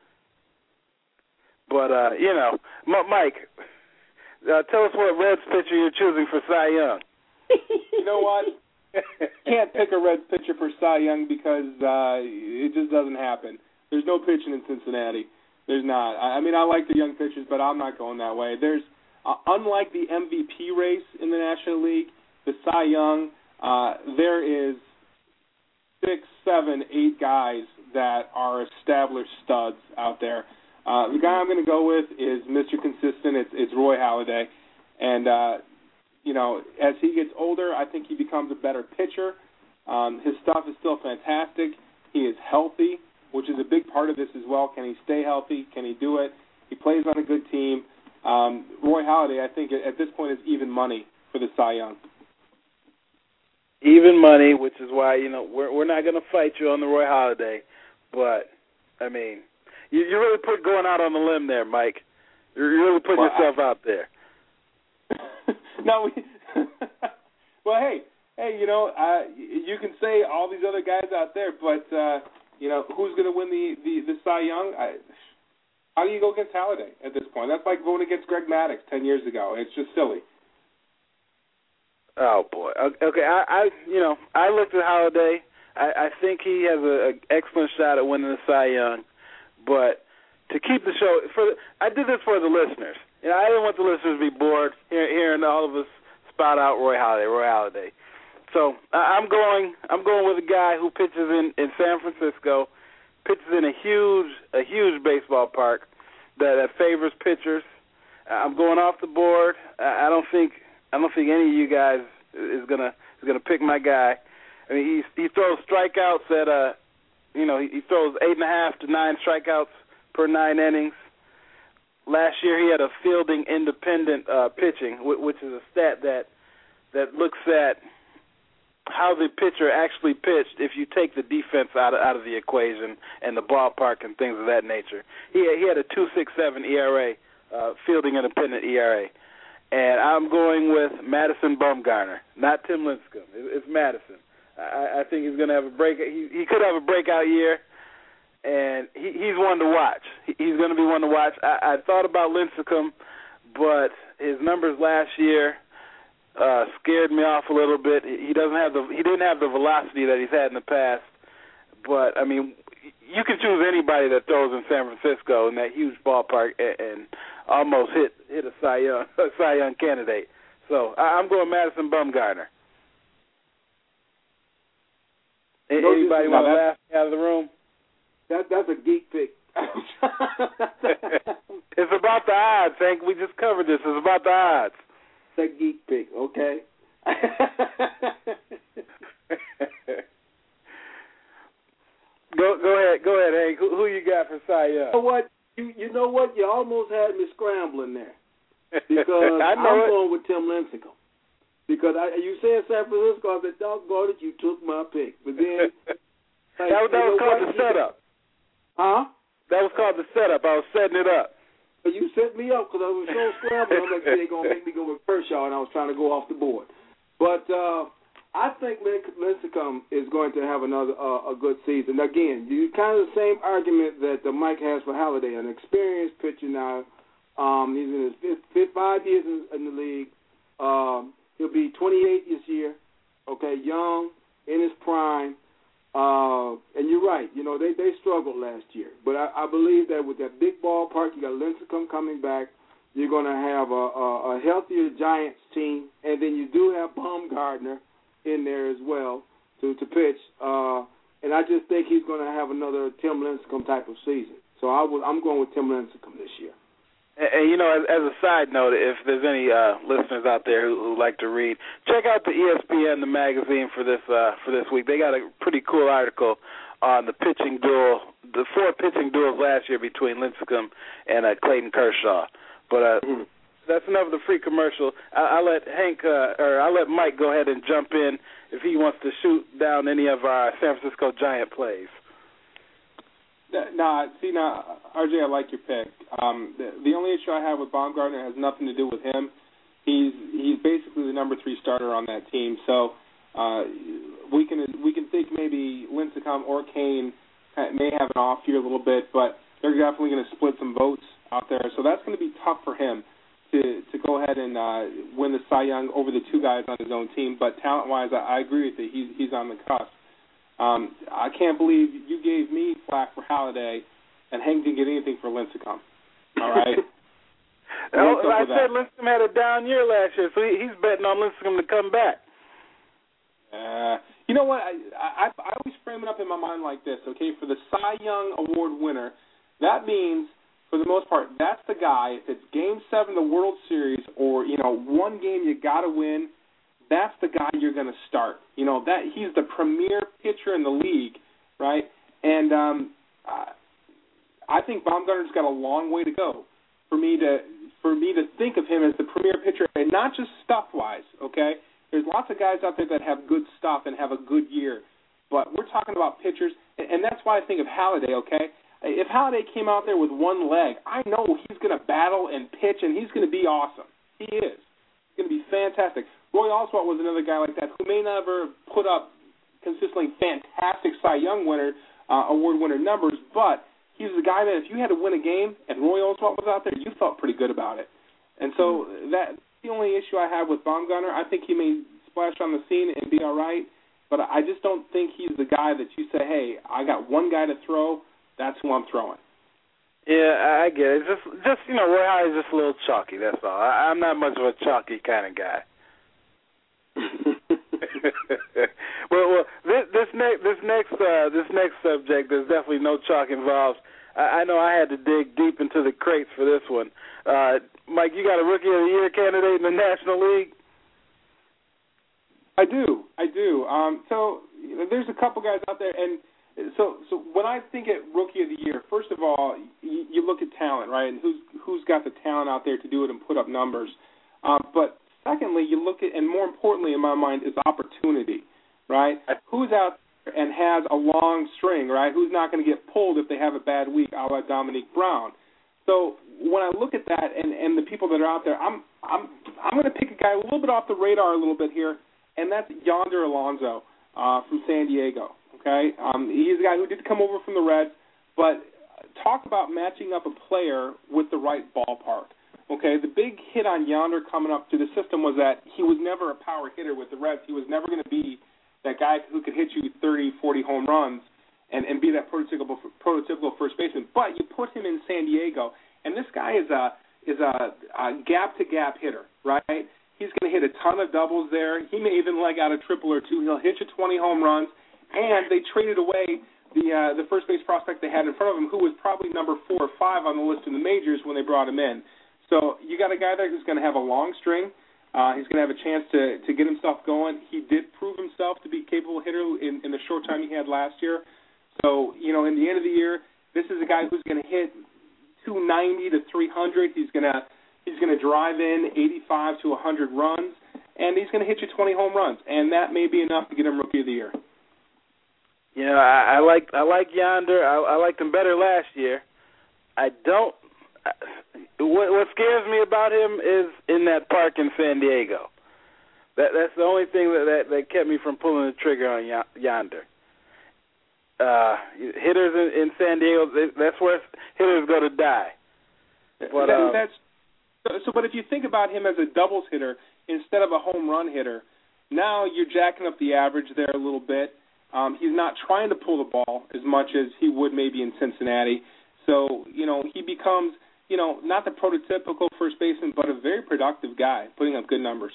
But, uh, you know, M- Mike, uh, tell us what Reds pitcher you're choosing for Cy Young. You know what? Can't pick a Reds pitcher for Cy Young because uh, it just doesn't happen. There's no pitching in Cincinnati. There's not. I mean, I like the young pitchers, but I'm not going that way. There's, uh, unlike the M V P race in the National League, the Cy Young, uh, there is six, seven, eight guys that are established studs out there. Uh, the guy I'm going to go with is Mister Consistent. It's, it's Roy Halladay. And, uh, you know, as he gets older, I think he becomes a better pitcher. Um, his stuff is still fantastic. He is healthy, which is a big part of this as well. Can he stay healthy? Can he do it? He plays on a good team. Um, Roy Halladay, I think, at this point is even money for the Cy Young. Even money, which is why, you know, we're we're not going to fight you on the Roy Halladay. But, I mean, you, you really put going out on the limb there, Mike. You really put well, yourself I, out there. no, we, well, hey, hey, you know, uh, you can say all these other guys out there, but, uh, you know, who's going to win the, the, the Cy Young? I, how do you go against Halladay at this point? That's like voting against Greg Maddux ten years ago. It's just silly. Oh, boy. Okay, I, I you know, I looked at Halladay. I, I think he has an excellent shot at winning the Cy Young. But to keep the show, for I did this for the listeners. You know, I didn't want the listeners to be bored hearing all of us spout out Roy Halladay, Roy Halladay. So I'm going. I'm going with a guy who pitches in, in San Francisco, pitches in a huge, a huge baseball park that, that favors pitchers. I'm going off the board. I don't think. I don't think any of you guys is gonna is gonna pick my guy. I mean, he he throws strikeouts at uh, you know, he, he throws eight and a half to nine strikeouts per nine innings. Last year he had a fielding independent uh, pitching, which is a stat that that looks at how the pitcher actually pitched if you take the defense out of, out of the equation and the ballpark and things of that nature. He had, he had a two point six seven E R A uh, fielding independent E R A. And I'm going with Madison Bumgarner, not Tim Lincecum. It's Madison. I, I think he's going to have a break. He, he could have a breakout year, and he, he's one to watch. He's going to be one to watch. I, I thought about Lincecum, but his numbers last year uh, scared me off a little bit. He doesn't have the he didn't have the velocity that he's had in the past. But I mean, you can choose anybody that throws in San Francisco in that huge ballpark and, and almost hit hit a Cy Young a Cy Young candidate. So I, I'm going Madison Bumgarner. Anybody want to laugh me out of the room? That that's a geek pick. It's about the odds, Hank. We just covered this. It's about the odds. It's a geek pick, okay? go go ahead, go ahead, Hank. Who, who you got for Cy Young? You know what? You, you know what? You almost had me scrambling there because I know I'm it. going with Tim Lincecum. Because I, you said San Francisco, I said, doggone it, you took my pick. But then like, that, that was called the setup. Huh? That was called the setup. I was setting it up. But you set me up because I was so scrambled. I'm like, they're going to make me go with Kershaw, and I was trying to go off the board. But uh, I think Lincecum is going to have another uh, a good season. Again, you kind of the same argument that uh, Mike has for Halladay, an experienced pitcher now. Um, he's in his fifth, fifth, five years in, in the league. Um, he'll be twenty-eight this year. Okay, young, in his prime. Uh, and you're right. You know, they, they struggled last year. But I, I believe that with that big ballpark, you got Lincecum coming back. You're going to have a, a, a healthier Giants team. And then you do have Bumgarner in there as well to, to pitch. Uh, and I just think he's going to have another Tim Lincecum type of season. So I will, I'm going with Tim Lincecum this year. And, and you know, as, as a side note, if there's any uh, listeners out there who, who like to read, check out the E S P N, the magazine for this uh, for this week. They got a pretty cool article on the pitching duel, the four pitching duels last year between Lincecum and uh, Clayton Kershaw. But uh, mm-hmm. that's enough of the free commercial. I, I'll let Hank uh, or I'll let Mike go ahead and jump in if he wants to shoot down any of our San Francisco Giant plays. Nah, see, now, R J, I like your pick. Um, the, the only issue I have with Bumgarner has nothing to do with him. He's he's basically the number three starter on that team. So uh, we can we can think maybe Lincecum or Kane may have an off year a little bit, but they're definitely going to split some votes out there. So that's going to be tough for him to to go ahead and uh, win the Cy Young over the two guys on his own team. But talent-wise, I, I agree with you. He's he's on the cusp. Um, I can't believe you gave me flack for Halladay, and Hank didn't get anything for Lincecum. All right. well, I said Lincecum had a down year last year, so he, he's betting on Lincecum to come back. Uh, you know what? I, I I always frame it up in my mind like this. Okay, for the Cy Young Award winner, that means for the most part that's the guy. If it's Game Seven of the World Series, or you know one game you got to win, that's the guy you're going to start. You know, that he's the premier pitcher in the league, right? And um, uh, I think Bumgarner's got a long way to go for me to for me to think of him as the premier pitcher, and not just stuff-wise, okay? There's lots of guys out there that have good stuff and have a good year, but we're talking about pitchers, and, and that's why I think of Halladay, okay? If Halladay came out there with one leg, I know he's going to battle and pitch, and he's going to be awesome. He is. He's going to be fantastic. Roy Oswalt was another guy like that who may never put up consistently fantastic Cy Young winner, uh, award winner numbers, but he's the guy that if you had to win a game and Roy Oswalt was out there, you felt pretty good about it. And so that's the only issue I have with Bumgarner. I think he may splash on the scene and be all right, but I just don't think he's the guy that you say, hey, I got one guy to throw, that's who I'm throwing. Yeah, I get it. Just, just you know, Roy Howard's just a little chalky, that's all. I, I'm not much of a chalky kind of guy. well, well, this, this next, this next, uh, this next subject, there's definitely no chalk involved. I, I know I had to dig deep into the crates for this one. Uh, Mike, you got a Rookie of the Year candidate in the National League? I do, I do. Um, so you know, there's a couple guys out there, and so so when I think at Rookie of the Year, first of all, you, you look at talent, right, and who's who's got the talent out there to do it and put up numbers. Um, but secondly, you look at, and more importantly in my mind, is opportunity, right? Who's out there and has a long string, right? Who's not going to get pulled if they have a bad week, a la Dominique Brown. So when I look at that and, and the people that are out there, I'm I'm I'm going to pick a guy a little bit off the radar a little bit here, and that's Yonder Alonso uh, from San Diego. Okay, um, he's a guy who did come over from the Reds, but talk about matching up a player with the right ballpark. Okay, the big hit on Yonder coming up to the system was that he was never a power hitter with the Reds. He was never going to be that guy who could hit you thirty, forty home runs and, and be that prototypical prototypical first baseman. But you put him in San Diego, and this guy is a is a, a gap-to-gap hitter, right? He's going to hit a ton of doubles there. He may even leg out a triple or two. He'll hit you twenty home runs. And they traded away the uh, the first base prospect they had in front of him, who was probably number four or five on the list in the majors when they brought him in. So you got a guy there who's going to have a long string. Uh, he's going to have a chance to, to get himself going. He did prove himself to be a capable hitter in, in the short time he had last year. So, you know, in the end of the year, this is a guy who's going to hit two ninety to three hundred. He's going to he's going to drive in eighty-five to one hundred runs, and he's going to hit you twenty home runs, and that may be enough to get him Rookie of the Year. You know, I, I like I like Yonder. I, I liked him better last year. I don't. I, what, what scares me about him is in that park in San Diego. That that's the only thing that that, that kept me from pulling the trigger on Yonder. Uh, hitters in, in San Diego, that's where hitters go to die. But, um, that, that's so. But if you think about him as a doubles hitter instead of a home run hitter, now you're jacking up the average there a little bit. Um, he's not trying to pull the ball as much as he would maybe in Cincinnati. So, you know, he becomes, you know, not the prototypical first baseman, but a very productive guy, putting up good numbers.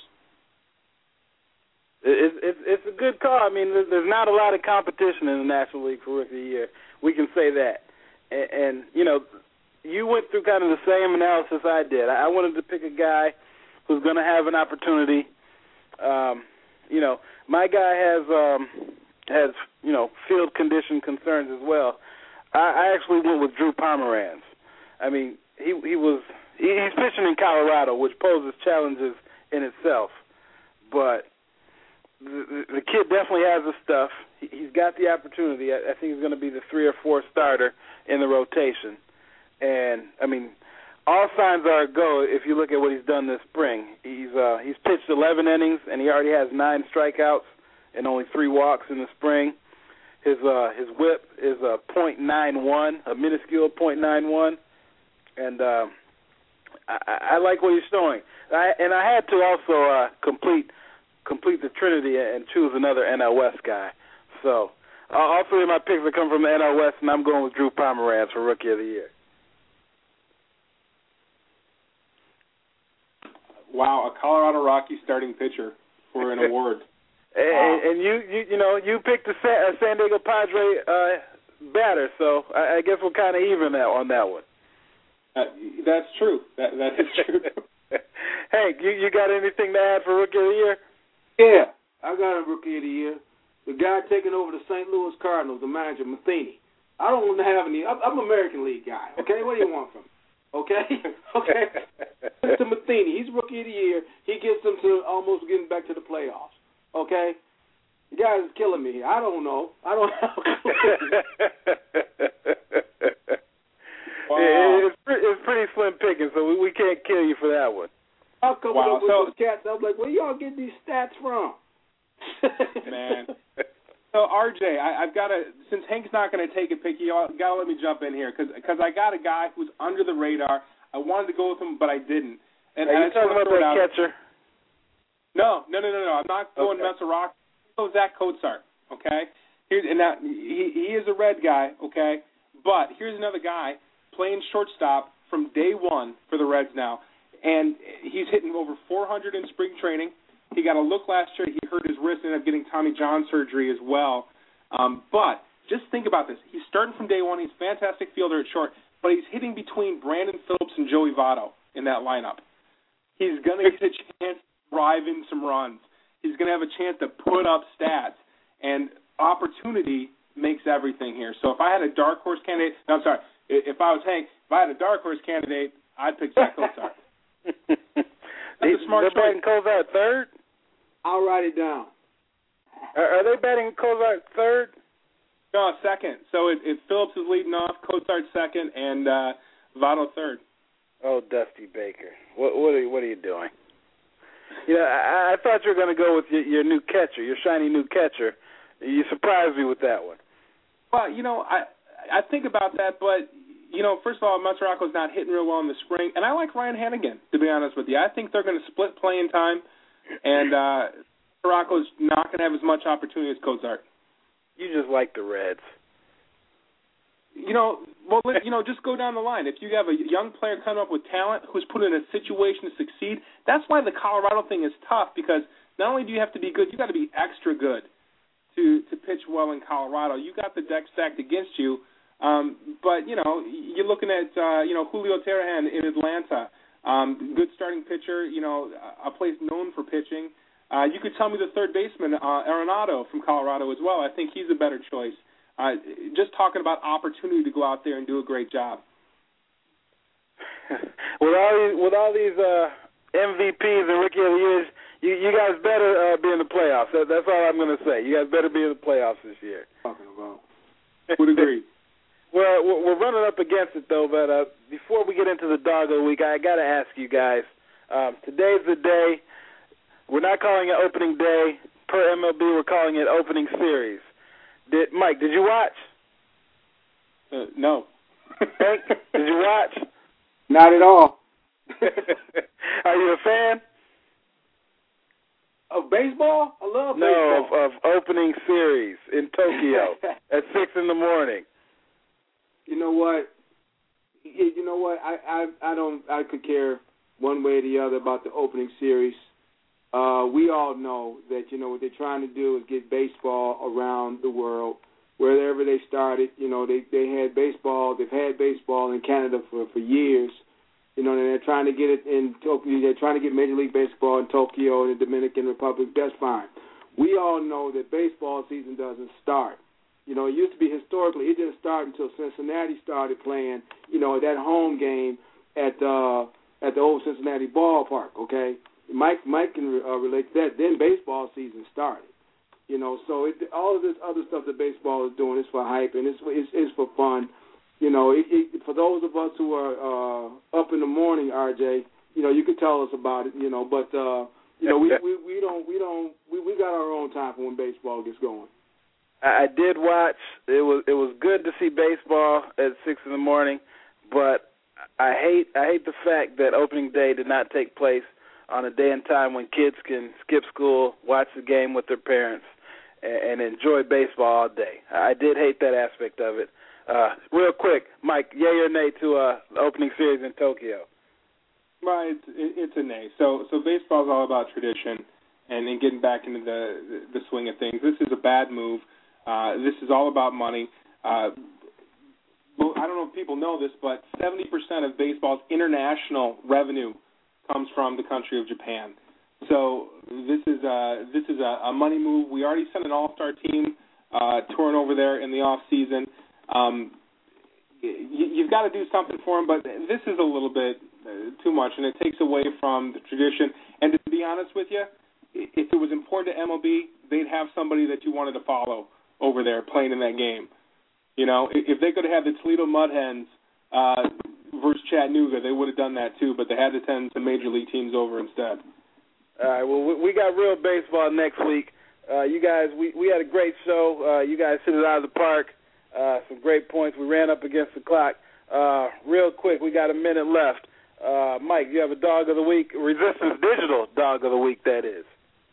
It's, it's, it's a good call. I mean, there's not a lot of competition in the National League for Rookie of the Year. We can say that. And, and, you know, you went through kind of the same analysis I did. I wanted to pick a guy who's going to have an opportunity. Um, you know, my guy has... Um, has, you know, field condition concerns as well. I, I actually went with Drew Pomeranz. I mean, he he was he, he's pitching in Colorado, which poses challenges in itself. But the, the kid definitely has the stuff. He, he's got the opportunity. I, I think he's going to be the three or four starter in the rotation. And, I mean, all signs are a go if you look at what he's done this spring. He's uh, he's pitched eleven innings, and he already has nine strikeouts and only three walks in the spring. His uh, his whip is a point nine one, a minuscule point nine one, and uh, I, I like what he's showing. I, and I had to also uh, complete complete the trinity and choose another N L West guy. So uh, all three of my picks are coming from the N L West, and I'm going with Drew Pomeranz for Rookie of the Year. Wow, a Colorado Rocky starting pitcher for an award. And, wow. and you, you, you know, you picked a San, a San Diego Padre uh, batter, so I, I guess we're kind of even now on that one. Uh, that's true. That that is true. Hank, you, you got anything to add for Rookie of the Year? Yeah, I got a Rookie of the Year. The guy taking over the Saint Louis Cardinals, the manager, Matheny. I don't want to have any. I'm, I'm an American League guy. Okay, what do you want from me? Okay, okay. Mister Matheny, he's Rookie of the Year. He gets them to almost getting back to the playoffs. Okay, you guys are killing me. I don't know. I don't know. Wow. It's, it's pretty slim picking, so we, we can't kill you for that one. I'll come wow. up with so, those cats. I'm like, where y'all get these stats from? Man. So R J, I, I've got to. Since Hank's not going to take a pick, you got to let me jump in here because because I got a guy who's under the radar. I wanted to go with him, but I didn't. And Are you talking about that catcher? No, no, no, no, no. I'm not going okay. Messer-Rock. Oh, Zach Cozart, okay? Here's, and now, he, he is a red guy, okay? But here's another guy playing shortstop from day one for the Reds now. And he's hitting over four hundred in spring training. He got a look last year. He hurt his wrist and ended up getting Tommy John surgery as well. Um, but just think about this. He's starting from day one. He's a fantastic fielder at short, but he's hitting between Brandon Phillips and Joey Votto in that lineup. He's going to get a chance to drive in some runs. He's going to have a chance to put up stats, and opportunity makes everything here. So if I had a dark horse candidate, no, I'm sorry, if I was Hank, if I had a dark horse candidate, I'd pick Zach Cozart. That's a smart choice. They're batting Cozart third? I'll write it down. Are, are they batting Cozart third? No, second. So it, it Phillips is leading off, Cozart second, and uh, Votto third. Oh, Dusty Baker. What, what, are, you, what are you doing? You know, I, I thought you were going to go with your, your new catcher, your shiny new catcher. You surprised me with that one. Well, you know, I I think about that, but, you know, first of all, Matsurako's not hitting real well in the spring, and I like Ryan Hennigan, to be honest with you. I think they're going to split playing time, and uh, Matsurako's not going to have as much opportunity as Cozart. You just like the Reds. You know, well, you know, just go down the line. If you have a young player coming up with talent who's put in a situation to succeed, that's why the Colorado thing is tough, because not only do you have to be good, you got to be extra good to to pitch well in Colorado. You got the deck stacked against you, um, but you know, you're looking at uh, you know Julio Terahan in Atlanta, um, good starting pitcher. You know, a place known for pitching. Uh, you could tell me the third baseman uh, Arenado from Colorado as well. I think he's a better choice. Uh, just talking about opportunity to go out there and do a great job. with all these, with all these uh, M V Ps and Rookie of the Years, you, you guys better uh, be in the playoffs. That, that's all I'm going to say. You guys better be in the playoffs this year. Talking about. Would agree. Well, we're running up against it, though, but uh, before we get into the dog of the week, I got to ask you guys, um, today's the day. We're not calling it opening day. Per M L B, we're calling it opening series. Did Mike, did you watch? Uh, no. Hank, did you watch? Not at all. Are you a fan? Of baseball? I love no, baseball. No, of, of opening series in Tokyo at six in the morning. You know what? You know what? I, I, I don't. I could care one way or the other about the opening series. Uh, we all know that, you know, what they're trying to do is get baseball around the world. Wherever they started, you know, they, they had baseball. They've had baseball in Canada for, for years. You know, and they're trying to get it in Tokyo. They're trying to get Major League Baseball in Tokyo and the Dominican Republic. That's fine. We all know that baseball season doesn't start. You know, it used to be historically, it didn't start until Cincinnati started playing, you know, that home game at uh, at the old Cincinnati ballpark, okay? Mike Mike can uh, relate to that. Then baseball season started, you know. So it, all of this other stuff that baseball is doing is for hype and it's it's, it's for fun, you know. It, it, for those of us who are uh, up in the morning, R J, you know, you can tell us about it, you know. But uh, you know, we, we, we don't we don't we, we got our own time for when baseball gets going. I did watch. It was it was good to see baseball at six in the morning, but I hate I hate the fact that opening day did not take place on a day and time when kids can skip school, watch the game with their parents, and, and enjoy baseball all day. I did hate that aspect of it. Uh, real quick, Mike, yay or nay to uh, the opening series in Tokyo? Well, it's, it's a nay. So so baseball is all about tradition and, and getting back into the, the swing of things. This is a bad move. Uh, this is all about money. Uh, well, I don't know if people know this, but seventy percent of baseball's international revenue comes from the country of Japan. So this is a, this is a, a money move. We already sent an all-star team uh, touring over there in the off season. Um, you, you've got to do something for them, but this is a little bit uh, too much, and it takes away from the tradition. And to be honest with you, if it was important to M L B, they'd have somebody that you wanted to follow over there playing in that game. You know, if they could have had the Toledo Mud Hens uh, versus Chattanooga, they would have done that too, but they had to send some major league teams over instead. All right, well, we got real baseball next week. Uh, you guys, we, we had a great show. Uh, you guys hit it out of the park. Uh, some great points. We ran up against the clock. Uh, real quick, we got a minute left. Uh, Mike, you have a dog of the week? Resistance Digital dog of the week, that is.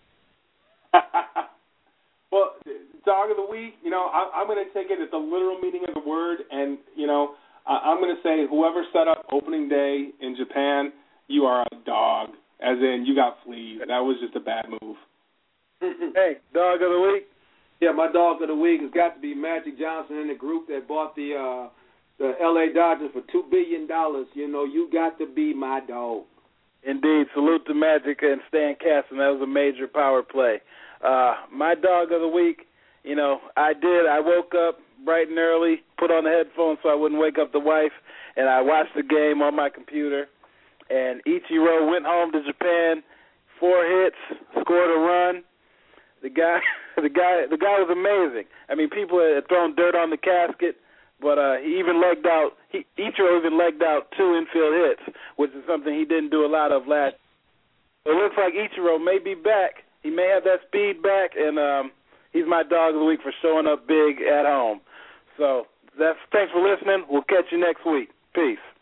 Well, dog of the week, you know, I, I'm going to take it at the literal meaning of the word, and, you know, I, I'm going to say whoever set up opening day in Japan, you are a dog, as in you got fleas. That was just a bad move. Hey, dog of the week? Yeah, my dog of the week has got to be Magic Johnson and the group that bought the uh, the L A Dodgers for two billion dollars. You know, you got to be my dog. Indeed. Salute to Magic and Stan Kasten. That was a major power play. Uh, my dog of the week, you know, I did. I woke up bright and early, put on the headphones so I wouldn't wake up the wife, and I watched the game on my computer. And Ichiro went home to Japan, four hits, scored a run. The guy, the guy, the guy was amazing. I mean, people had thrown dirt on the casket, But uh, he even legged out. He, Ichiro even legged out two infield hits, which is something he didn't do a lot of last. It looks like Ichiro may be back. He may have that speed back, and um, he's my dog of the week for showing up big at home. So that's thanks for listening. We'll catch you next week. Peace.